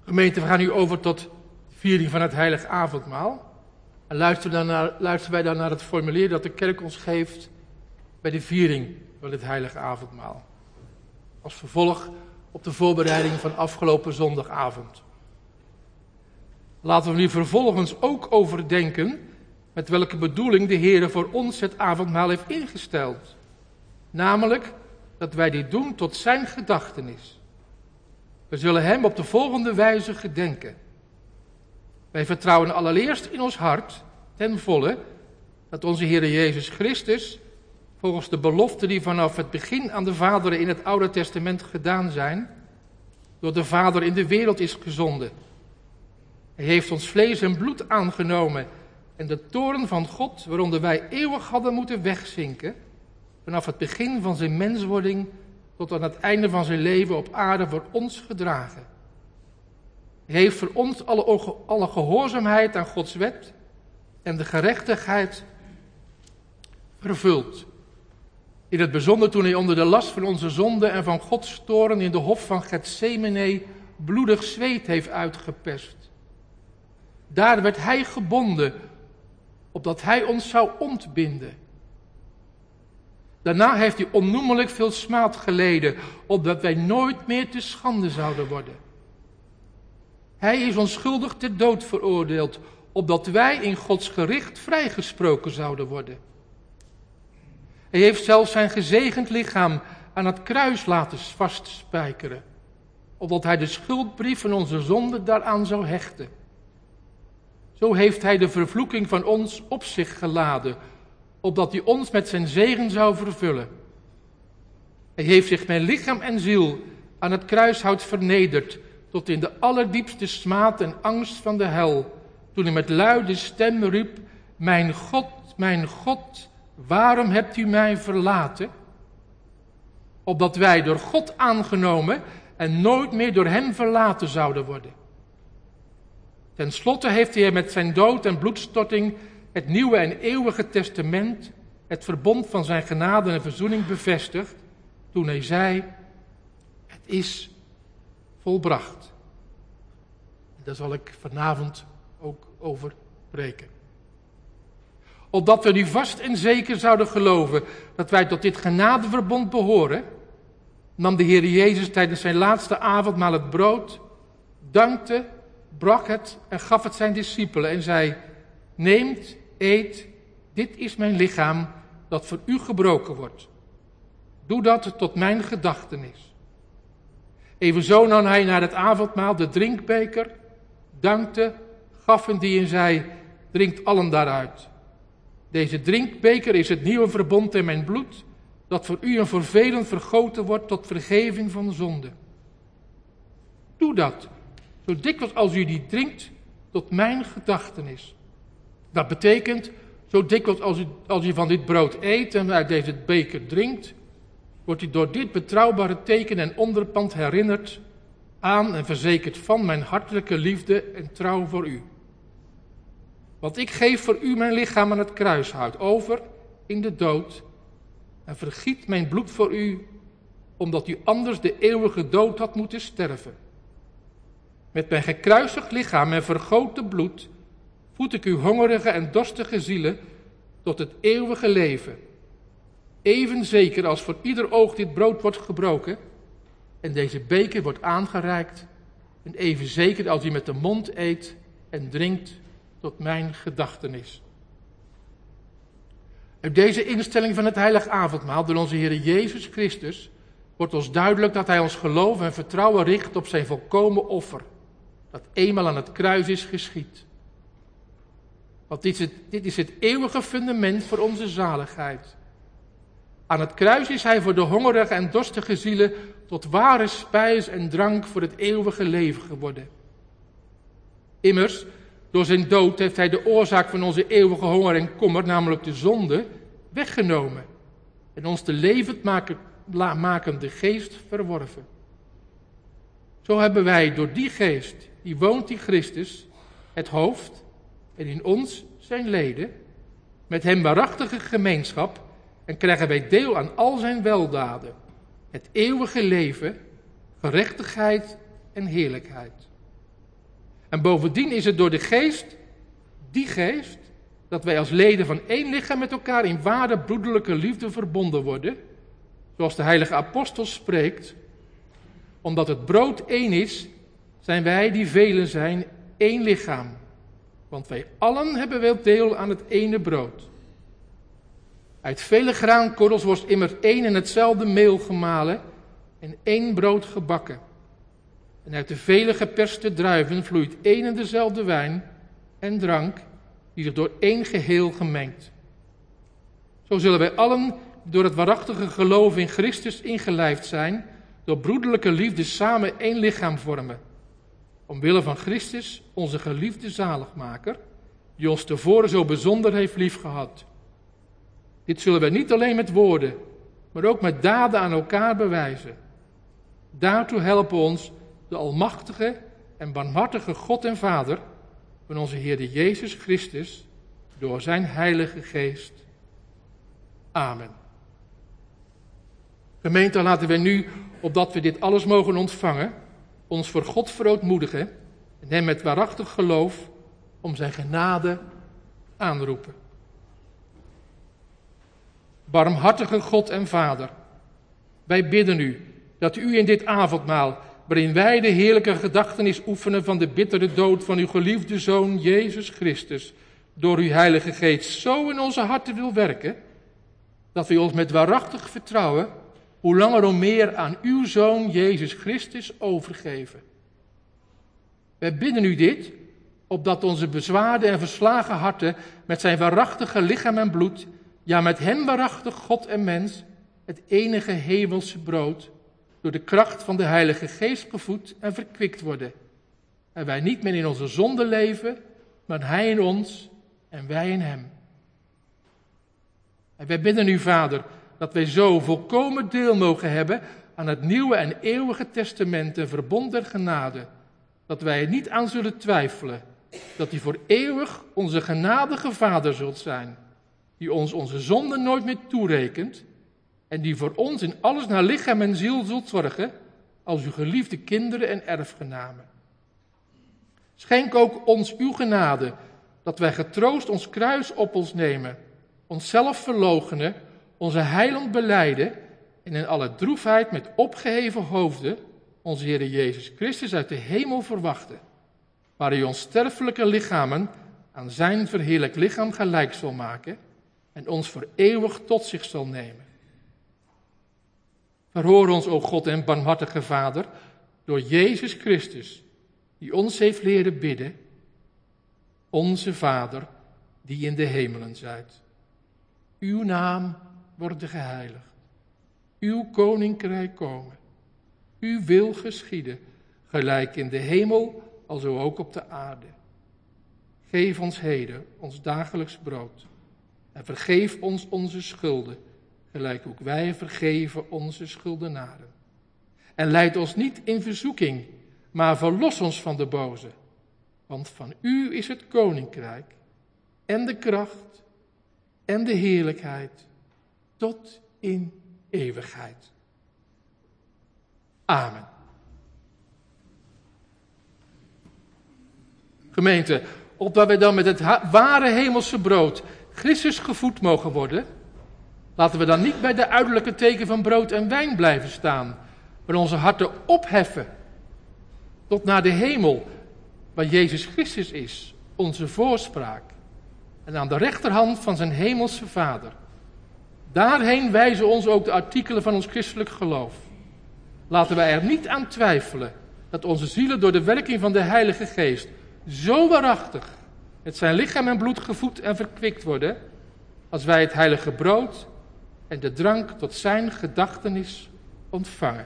Gemeente, we gaan nu over tot de viering van het heilige avondmaal. En luisteren wij dan naar het formulier dat de kerk ons geeft bij de viering van het heilige avondmaal. Als vervolg op de voorbereiding van afgelopen zondagavond. Laten we nu vervolgens ook overdenken met welke bedoeling de Heer voor ons het avondmaal heeft ingesteld. Namelijk dat wij dit doen tot zijn gedachtenis. We zullen hem op de volgende wijze gedenken. Wij vertrouwen allereerst in ons hart ten volle dat onze Heer Jezus Christus, volgens de beloften die vanaf het begin aan de vaderen in het Oude Testament gedaan zijn, door de Vader in de wereld is gezonden. Hij heeft ons vlees en bloed aangenomen en de toorn van God, waaronder wij eeuwig hadden moeten wegzinken, vanaf het begin van zijn menswording tot aan het einde van zijn leven op aarde voor ons gedragen. Hij heeft voor ons alle gehoorzaamheid aan Gods wet en de gerechtigheid vervuld. In het bijzonder toen hij onder de last van onze zonde en van Gods toorn in de hof van Getsemane bloedig zweet heeft uitgeperst. Daar werd hij gebonden, opdat hij ons zou ontbinden. Daarna heeft hij onnoemelijk veel smaad geleden, opdat wij nooit meer te schande zouden worden. Hij is onschuldig ter dood veroordeeld, opdat wij in Gods gericht vrijgesproken zouden worden. Hij heeft zelfs zijn gezegend lichaam aan het kruis laten vastspijkeren, opdat hij de schuldbrief van onze zonde daaraan zou hechten. Zo heeft hij de vervloeking van ons op zich geladen, opdat hij ons met zijn zegen zou vervullen. Hij heeft zich met lichaam en ziel aan het kruishout vernederd, tot in de allerdiepste smaad en angst van de hel, toen hij met luide stem riep: mijn God, waarom hebt u mij verlaten? Opdat wij door God aangenomen en nooit meer door hem verlaten zouden worden. Ten slotte heeft hij met zijn dood en bloedstorting het nieuwe en eeuwige testament, het verbond van zijn genade en verzoening bevestigd, toen hij zei: het is volbracht. Daar zal ik vanavond ook over spreken. Opdat we nu vast en zeker zouden geloven dat wij tot dit genadeverbond behoren, nam de Heer Jezus tijdens zijn laatste avondmaal het brood, dankte, brak het en gaf het zijn discipelen en zei: neemt, eet, dit is mijn lichaam dat voor u gebroken wordt. Doe dat tot mijn gedachtenis. Evenzo nam hij na het avondmaal de drinkbeker, dankte, gaf hem die en zei: drinkt allen daaruit. Deze drinkbeker is het nieuwe verbond in mijn bloed, dat voor u en voor velen vergoten wordt tot vergeving van zonde. Doe dat, zo dikwijls als u die drinkt, tot mijn gedachtenis. Dat betekent, zo dikwijls als u van dit brood eet en uit deze beker drinkt, wordt u door dit betrouwbare teken en onderpand herinnerd aan en verzekerd van mijn hartelijke liefde en trouw voor u. Want ik geef voor u mijn lichaam aan het kruishout over in de dood en vergiet mijn bloed voor u, omdat u anders de eeuwige dood had moeten sterven. Met mijn gekruisigd lichaam en vergoten bloed voed ik uw hongerige en dorstige zielen tot het eeuwige leven. Even zeker als voor ieder oog dit brood wordt gebroken en deze beker wordt aangereikt, en even zeker als u met de mond eet en drinkt tot mijn gedachtenis. Uit deze instelling van het heilige avondmaal door onze Heer Jezus Christus wordt ons duidelijk dat hij ons geloof en vertrouwen richt op zijn volkomen offer, dat eenmaal aan het kruis is geschied. Want dit is het eeuwige fundament voor onze zaligheid. Aan het kruis is hij voor de hongerige en dorstige zielen tot ware spijs en drank voor het eeuwige leven geworden. Immers, door zijn dood heeft hij de oorzaak van onze eeuwige honger en kommer, namelijk de zonde, weggenomen en ons de levendmakende geest verworven. Zo hebben wij door die geest, die woont in Christus, het hoofd en in ons zijn leden, met hem waarachtige gemeenschap en krijgen wij deel aan al zijn weldaden, het eeuwige leven, gerechtigheid en heerlijkheid. En bovendien is het door de geest, die geest, dat wij als leden van één lichaam met elkaar in ware broederlijke liefde verbonden worden. Zoals de heilige apostel spreekt. Omdat het brood één is, zijn wij die velen zijn één lichaam. Want wij allen hebben wel deel aan het ene brood. Uit vele graankorrels wordt immer één en hetzelfde meel gemalen en één brood gebakken. En uit de vele geperste druiven vloeit één en dezelfde wijn en drank, die zich door één geheel gemengt. Zo zullen wij allen door het waarachtige geloof in Christus ingelijfd zijn, door broederlijke liefde samen één lichaam vormen. Omwille van Christus, onze geliefde zaligmaker, die ons tevoren zo bijzonder heeft liefgehad. Dit zullen wij niet alleen met woorden, maar ook met daden aan elkaar bewijzen. Daartoe helpen ons de almachtige en barmhartige God en Vader van onze Heer Jezus Christus door zijn Heilige Geest. Amen. Gemeente, laten wij nu, opdat we dit alles mogen ontvangen, ons voor God verootmoedigen en hem met waarachtig geloof om zijn genade aanroepen. Barmhartige God en Vader, wij bidden u dat u in dit avondmaal, waarin wij de heerlijke gedachtenis oefenen van de bittere dood van uw geliefde Zoon Jezus Christus, door uw Heilige Geest zo in onze harten wil werken, dat we ons met waarachtig vertrouwen hoe langer hoe meer aan uw Zoon Jezus Christus overgeven. Wij bidden u dit, opdat onze bezwaarde en verslagen harten met zijn waarachtige lichaam en bloed, ja met hem waarachtig God en mens, het enige hemelse brood, door de kracht van de Heilige Geest gevoed en verkwikt worden. En wij niet meer in onze zonde leven, maar hij in ons en wij in hem. En wij bidden u, Vader, dat wij zo volkomen deel mogen hebben aan het nieuwe en eeuwige testament en verbond der genade, dat wij er niet aan zullen twijfelen, dat u voor eeuwig onze genadige Vader zult zijn, die ons onze zonden nooit meer toerekent en die voor ons in alles naar lichaam en ziel zult zorgen als uw geliefde kinderen en erfgenamen. Schenk ook ons uw genade, dat wij getroost ons kruis op ons nemen, onszelf verloochenen, onze heiland belijden en in alle droefheid met opgeheven hoofden onze Heer Jezus Christus uit de hemel verwachten, waar u ons sterfelijke lichamen aan zijn verheerlijk lichaam gelijk zal maken en ons voor eeuwig tot zich zal nemen. Verhoor ons, o God en barmhartige Vader, door Jezus Christus, die ons heeft leren bidden, onze Vader, die in de hemelen zijt. Uw naam wordt geheiligd. Uw koninkrijk komen. Uw wil geschieden, gelijk in de hemel, alzo ook op de aarde. Geef ons heden ons dagelijks brood. En vergeef ons onze schulden, gelijk ook wij vergeven onze schuldenaren. En leid ons niet in verzoeking, maar verlos ons van de boze. Want van u is het koninkrijk en de kracht en de heerlijkheid tot in eeuwigheid. Amen. Gemeente, opdat wij dan met het ware hemelse brood Christus gevoed mogen worden, laten we dan niet bij de uiterlijke teken van brood en wijn blijven staan, maar onze harten opheffen tot naar de hemel, waar Jezus Christus is, onze voorspraak, en aan de rechterhand van zijn hemelse Vader. Daarheen wijzen ons ook de artikelen van ons christelijk geloof. Laten wij er niet aan twijfelen dat onze zielen door de werking van de Heilige Geest zo waarachtig met zijn lichaam en bloed gevoed en verkwikt worden, als wij het heilige brood en de drank tot zijn gedachtenis ontvangen.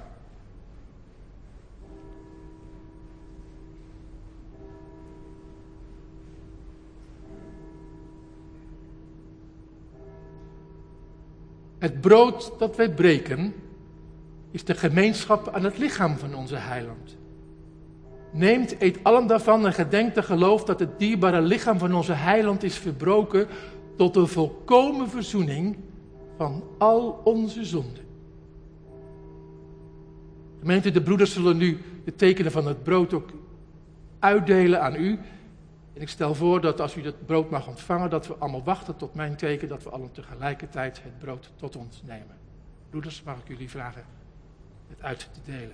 Het brood dat wij breken is de gemeenschap aan het lichaam van onze heiland. Neemt, eet allen daarvan en gedenkt en geloof dat het dierbare lichaam van onze heiland is verbroken tot een volkomen verzoening van al onze zonden. Gemeente, de broeders zullen nu de tekenen van het brood ook uitdelen aan u. En ik stel voor dat als u dat brood mag ontvangen, dat we allemaal wachten tot mijn teken, dat we allen tegelijkertijd het brood tot ons nemen. Broeders, mag ik jullie vragen het uit te delen.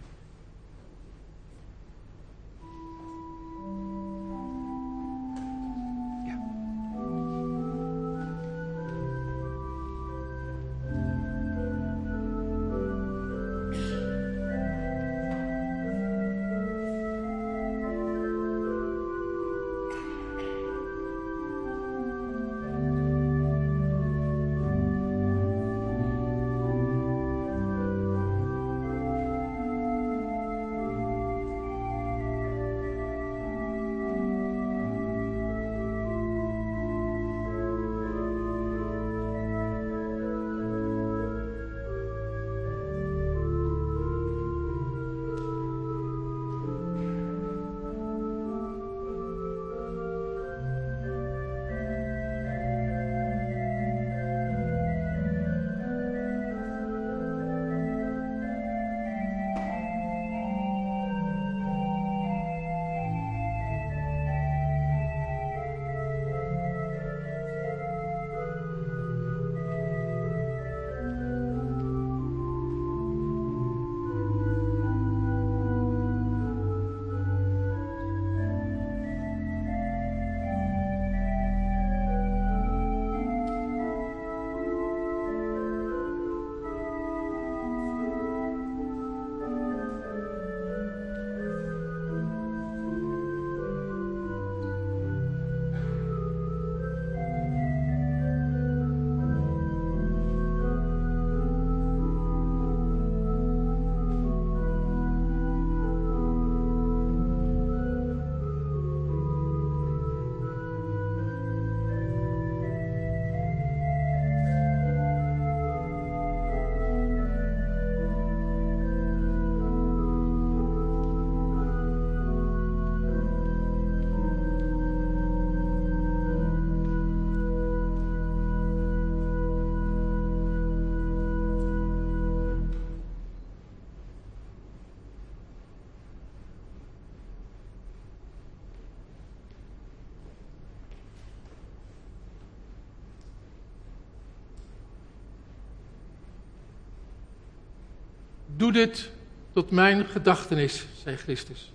Doe dit tot mijn gedachtenis, zei Christus.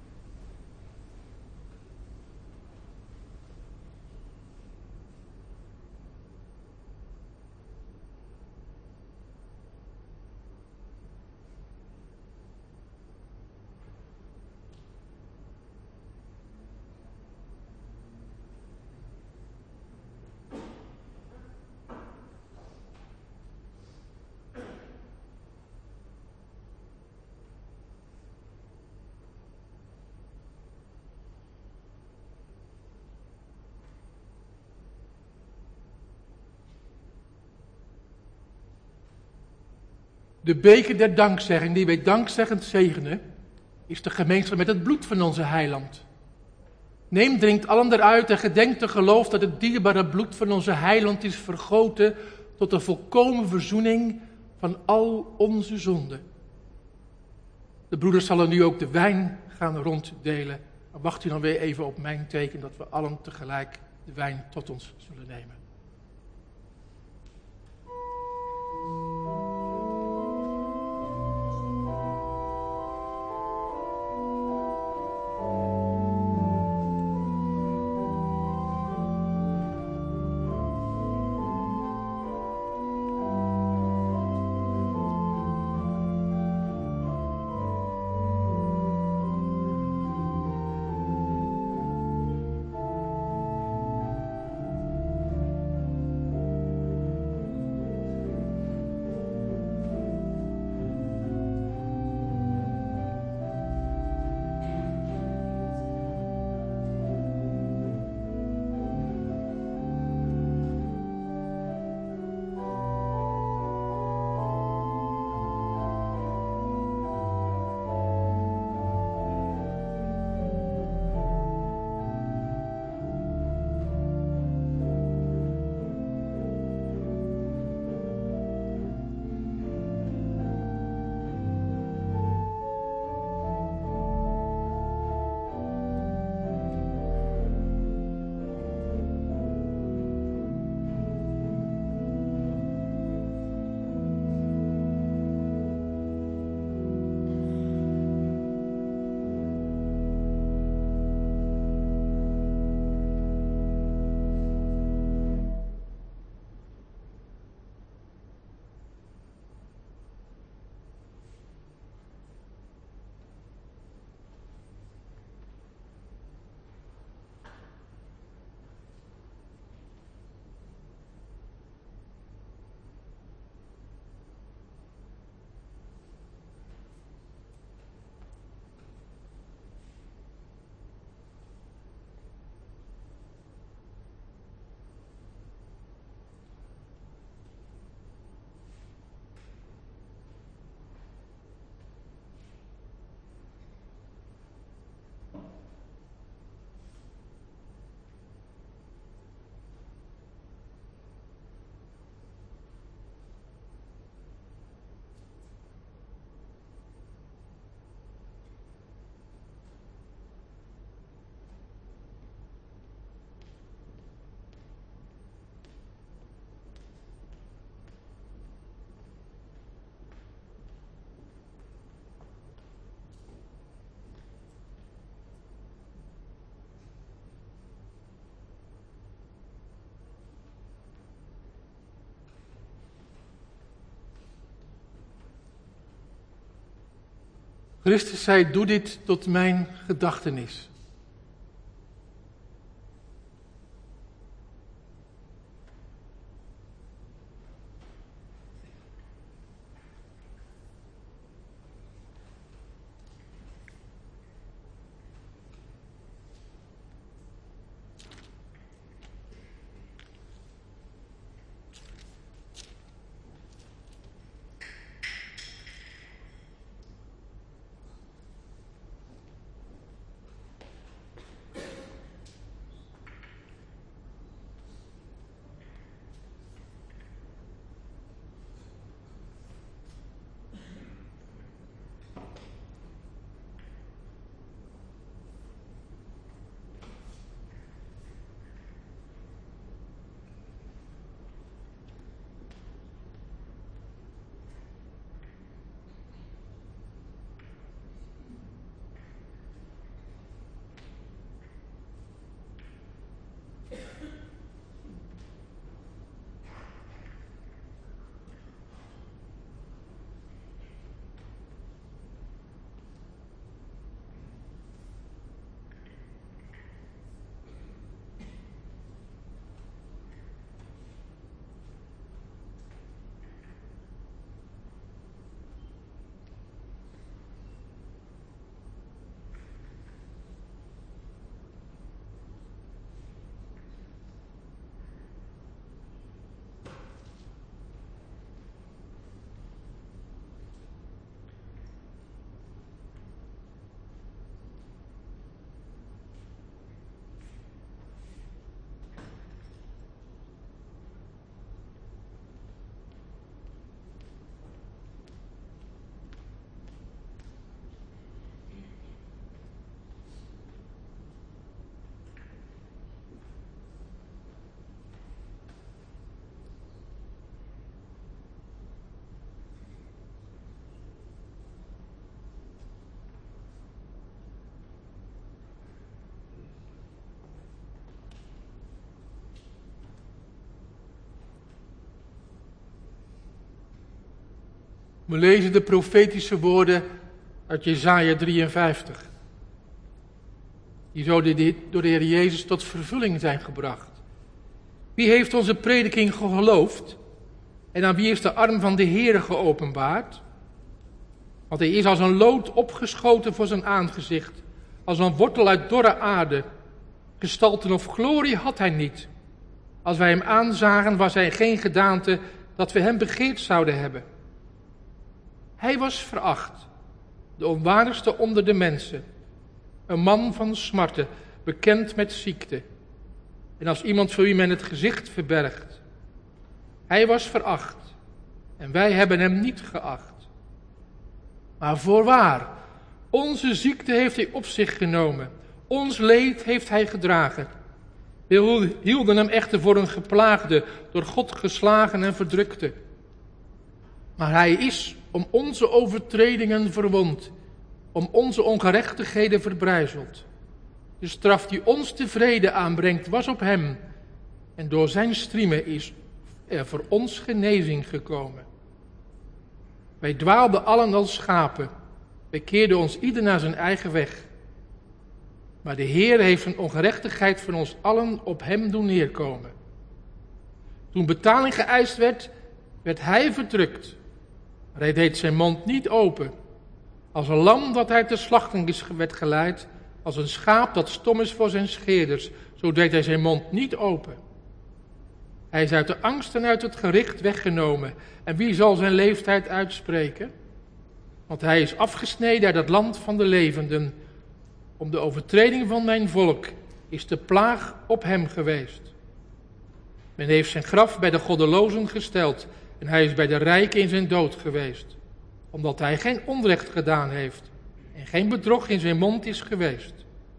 De beker der dankzegging, die wij dankzeggend zegenen, is de gemeenschap met het bloed van onze heiland. Neem, drinkt allen eruit en gedenkt te geloof dat het dierbare bloed van onze heiland is vergoten tot de volkomen verzoening van al onze zonden. De broeders zullen nu ook de wijn gaan ronddelen. Maar wacht u dan weer even op mijn teken dat we allen tegelijk de wijn tot ons zullen nemen. Christus zei, doe dit tot mijn gedachtenis. We lezen de profetische woorden uit Jesaja 53. Die zo door de Heer Jezus tot vervulling zijn gebracht. Wie heeft onze prediking geloofd? En aan wie is de arm van de Heere geopenbaard? Want hij is als een lood opgeschoten voor zijn aangezicht, als een wortel uit dorre aarde. Gestalte of glorie had hij niet. Als wij hem aanzagen, was hij geen gedaante dat we hem begeerd zouden hebben. Hij was veracht, de onwaardigste onder de mensen. Een man van smarten, bekend met ziekte. En als iemand voor wie men het gezicht verbergt. Hij was veracht en wij hebben hem niet geacht. Maar voorwaar, onze ziekte heeft hij op zich genomen. Ons leed heeft hij gedragen. We hielden hem echter voor een geplaagde, door God geslagen en verdrukte. Maar hij is om onze overtredingen verwond, om onze ongerechtigheden verbrijzeld. De straf die ons tevreden aanbrengt was op hem, en door zijn striemen is er voor ons genezing gekomen. Wij dwaalden allen als schapen, wij keerden ons ieder naar zijn eigen weg. Maar de Heer heeft zijn ongerechtigheid van ons allen op hem doen neerkomen. Toen betaling geëist werd, werd hij verdrukt. Maar hij deed zijn mond niet open. Als een lam dat hij ter slachting werd geleid, als een schaap dat stom is voor zijn scheerders, zo deed hij zijn mond niet open. Hij is uit de angst en uit het gericht weggenomen. En wie zal zijn leeftijd uitspreken? Want hij is afgesneden uit het land van de levenden. Om de overtreding van mijn volk is de plaag op hem geweest. Men heeft zijn graf bij de goddelozen gesteld en hij is bij de rijken in zijn dood geweest. Omdat hij geen onrecht gedaan heeft en geen bedrog in zijn mond is geweest.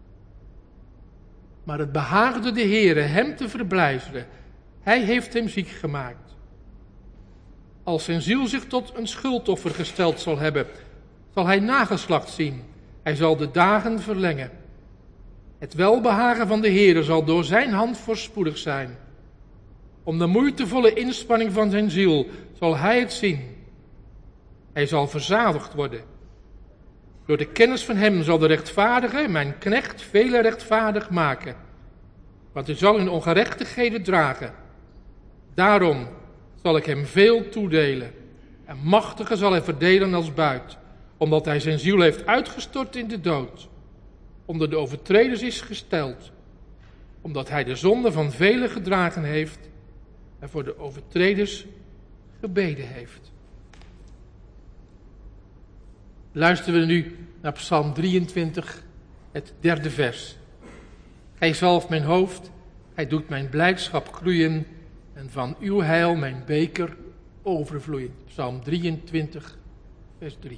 Maar het behaagde de Heere hem te verblijzelen. Hij heeft hem ziek gemaakt. Als zijn ziel zich tot een schuldoffer gesteld zal hebben, zal hij nageslacht zien. Hij zal de dagen verlengen. Het welbehagen van de Heere zal door zijn hand voorspoedig zijn. Om de moeitevolle inspanning van zijn ziel zal hij het zien. Hij zal verzadigd worden. Door de kennis van hem zal de rechtvaardige, mijn knecht, velen rechtvaardig maken. Want hij zal hun ongerechtigheden dragen. Daarom zal ik hem veel toedelen. En machtige zal hij verdelen als buit. Omdat hij zijn ziel heeft uitgestort in de dood. Onder de overtreders is gesteld. Omdat hij de zonde van velen gedragen heeft. En voor de overtreders gebeden heeft. Luisteren we nu naar Psalm 23, het 3e vers. Gij zalft mijn hoofd, hij doet mijn blijdschap groeien en van uw heil mijn beker overvloeien. Psalm 23, vers 3.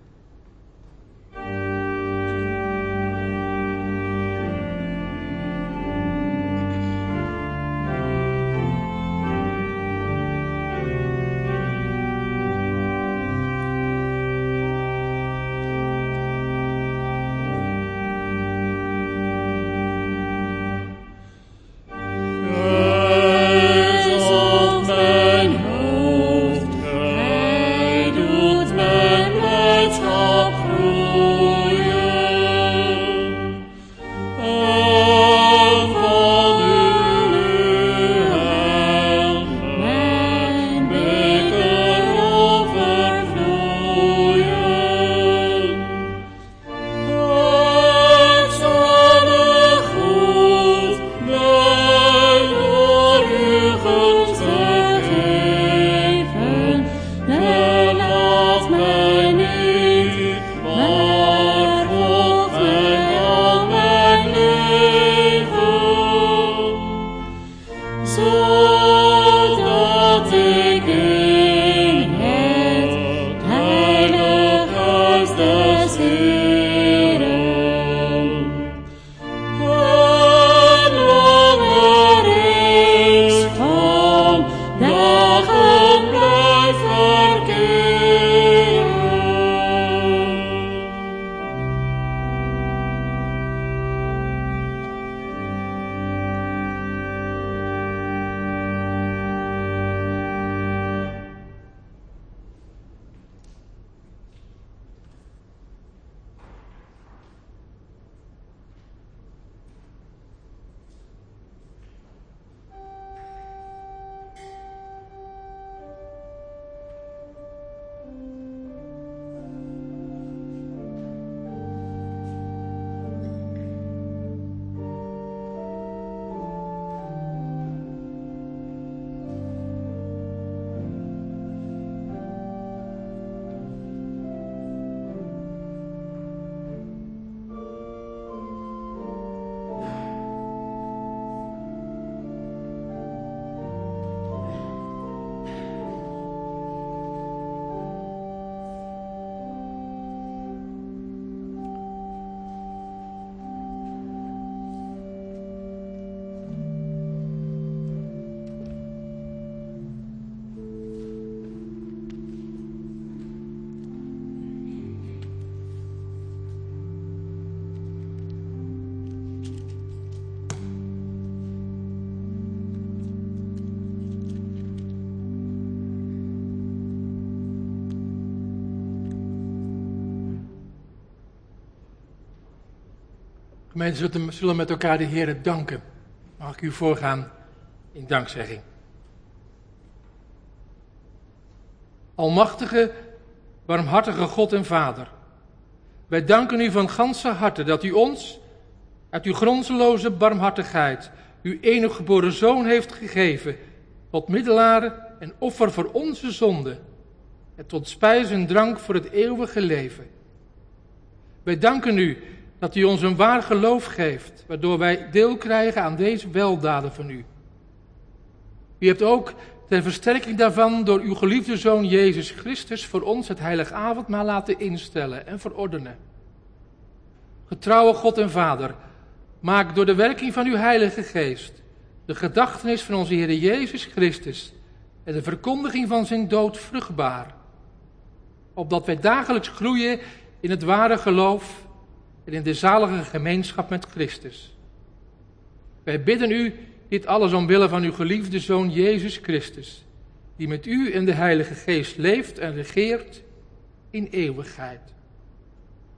Gemeente, zullen met elkaar de Heere danken. Mag ik u voorgaan in dankzegging. Almachtige, barmhartige God en Vader. Wij danken u van ganse harte dat u ons, uit uw gronzeloze barmhartigheid, uw enige geboren Zoon heeft gegeven, tot middelaar en offer voor onze zonde, en tot spijs en drank voor het eeuwige leven. Wij danken u dat u ons een waar geloof geeft, waardoor wij deel krijgen aan deze weldaden van u. U hebt ook ter versterking daarvan door uw geliefde Zoon Jezus Christus voor ons het heilige avondmaal laten instellen en verordenen. Getrouwe God en Vader, maak door de werking van uw Heilige Geest de gedachtenis van onze Heer Jezus Christus en de verkondiging van zijn dood vruchtbaar, opdat wij dagelijks groeien in het ware geloof en in de zalige gemeenschap met Christus. Wij bidden u dit alles omwille van uw geliefde Zoon Jezus Christus, die met u en de Heilige Geest leeft en regeert in eeuwigheid.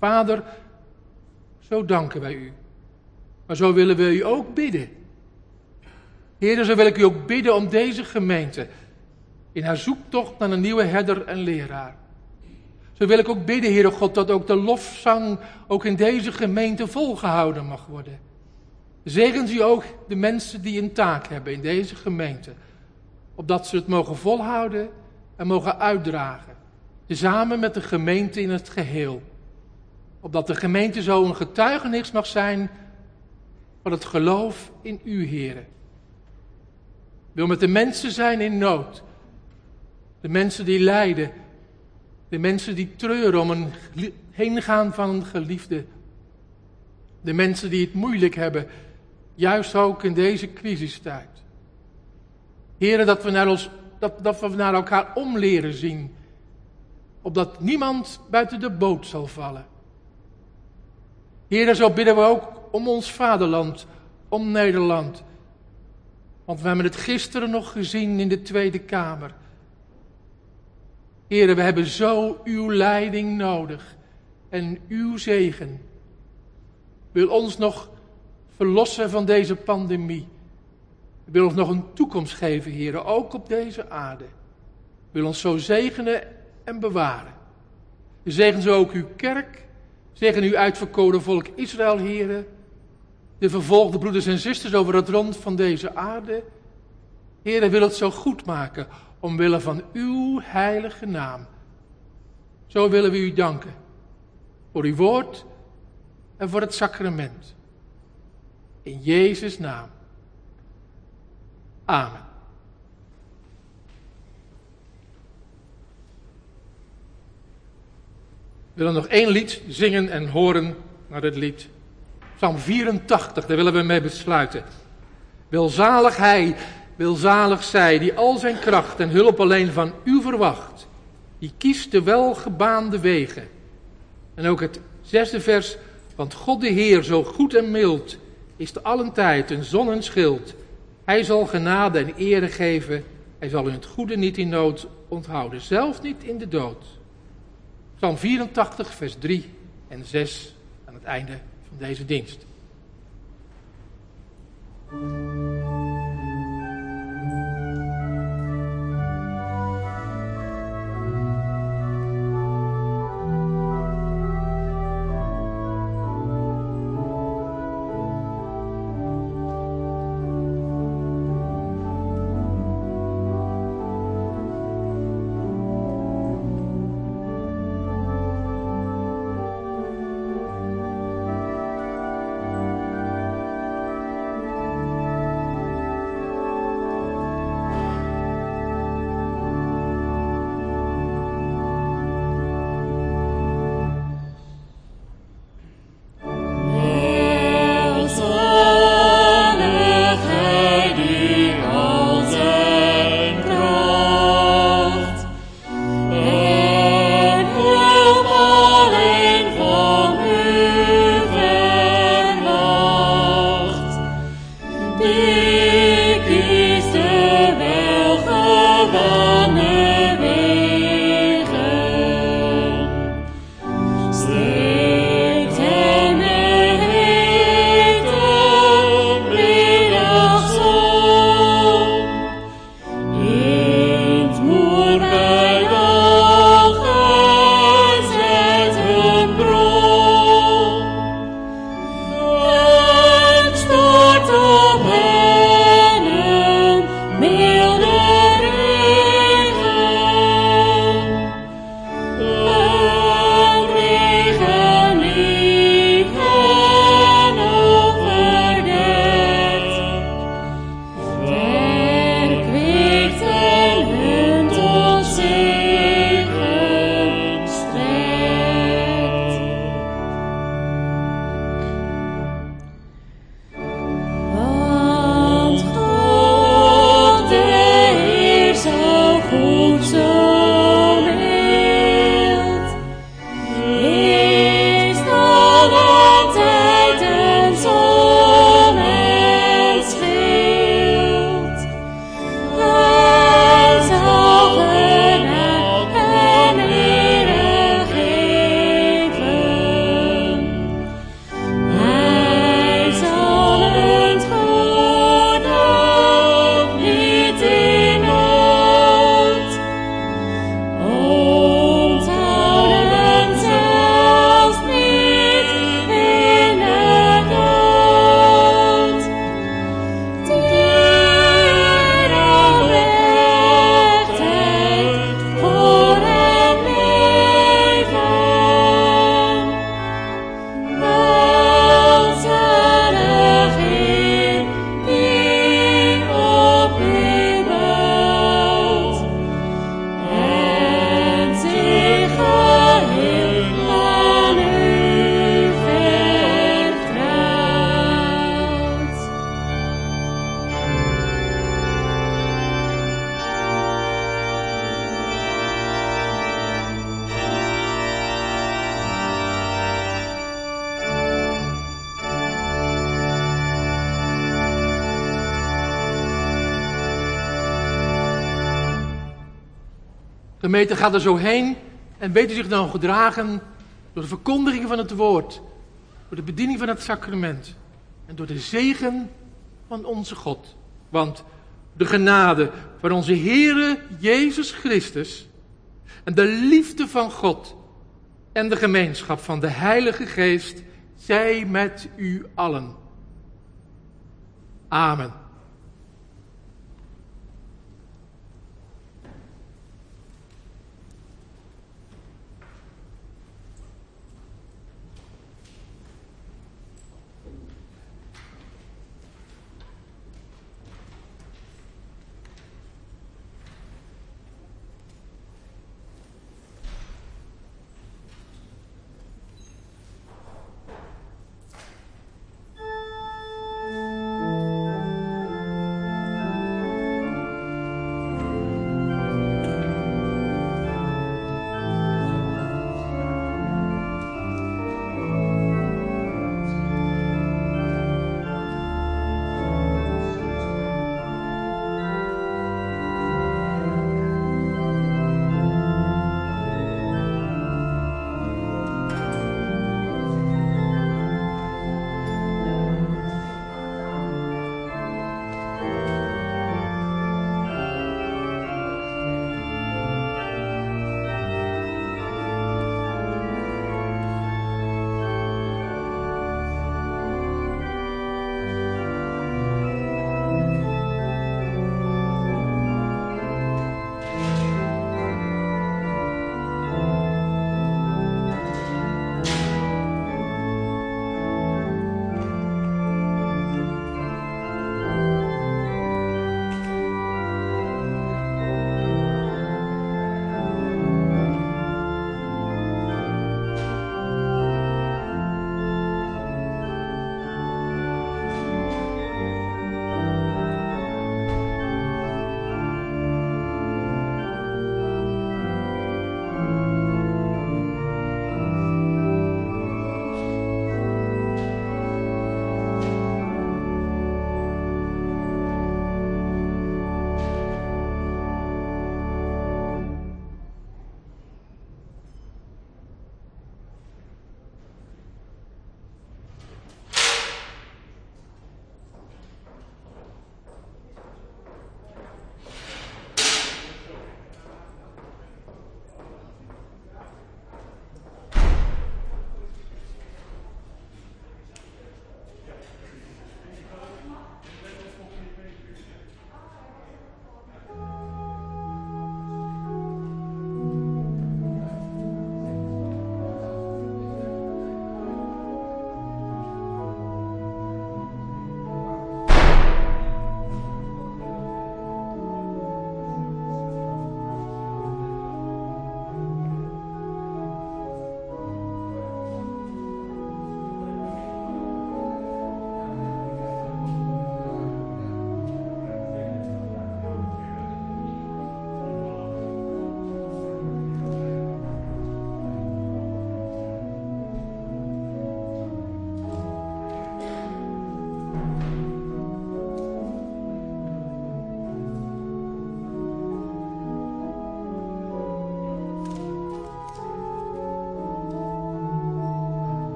Vader, zo danken wij u. Maar zo willen we u ook bidden. Heer, zo wil ik u ook bidden om deze gemeente in haar zoektocht naar een nieuwe herder en leraar. Zo wil ik ook bidden, Heere God, dat ook de lofzang ook in deze gemeente volgehouden mag worden. Zegent u ook de mensen die een taak hebben in deze gemeente, opdat ze het mogen volhouden en mogen uitdragen, tezamen met de gemeente in het geheel. Opdat de gemeente zo een getuigenis mag zijn van het geloof in u, Heere. Wil met de mensen zijn in nood, de mensen die lijden, de mensen die treuren om een heengaan van een geliefde, de mensen die het moeilijk hebben, juist ook in deze crisistijd. Heere, dat we naar elkaar om leren zien, opdat niemand buiten de boot zal vallen. Heere, zo bidden we ook om ons vaderland, om Nederland. Want we hebben het gisteren nog gezien in de Tweede Kamer. Heere, we hebben zo uw leiding nodig en uw zegen. Wil ons nog verlossen van deze pandemie. Wil ons nog een toekomst geven, Heere, ook op deze aarde. Wil ons zo zegenen en bewaren. Zegen zo ook uw kerk. Zegen uw uitverkoren volk Israël, Heere. De vervolgde broeders en zusters over het rond van deze aarde. Heere, wil het zo goed maken, omwille van uw heilige naam. Zo willen we u danken. Voor uw woord en voor het sacrament. In Jezus' naam. Amen. We willen nog 1 lied zingen en horen naar het lied. Psalm 84, daar willen we mee besluiten. Welzalig hij, welzalig zij, die al zijn kracht en hulp alleen van u verwacht. Die kiest de welgebaande wegen. En ook het 6e vers. Want God de Heer, zo goed en mild, is te allen tijd een zon en schild. Hij zal genade en ere geven. Hij zal u het goede niet in nood onthouden, zelfs niet in de dood. Psalm 84, vers 3 en 6 aan het einde van deze dienst. Gemeente, gaat er zo heen en weet u zich dan gedragen door de verkondiging van het woord, door de bediening van het sacrament en door de zegen van onze God. Want de genade van onze Heere Jezus Christus en de liefde van God en de gemeenschap van de Heilige Geest zij met u allen. Amen.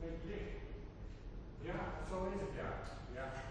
Met licht. Ja, zo is het, ja. Ja.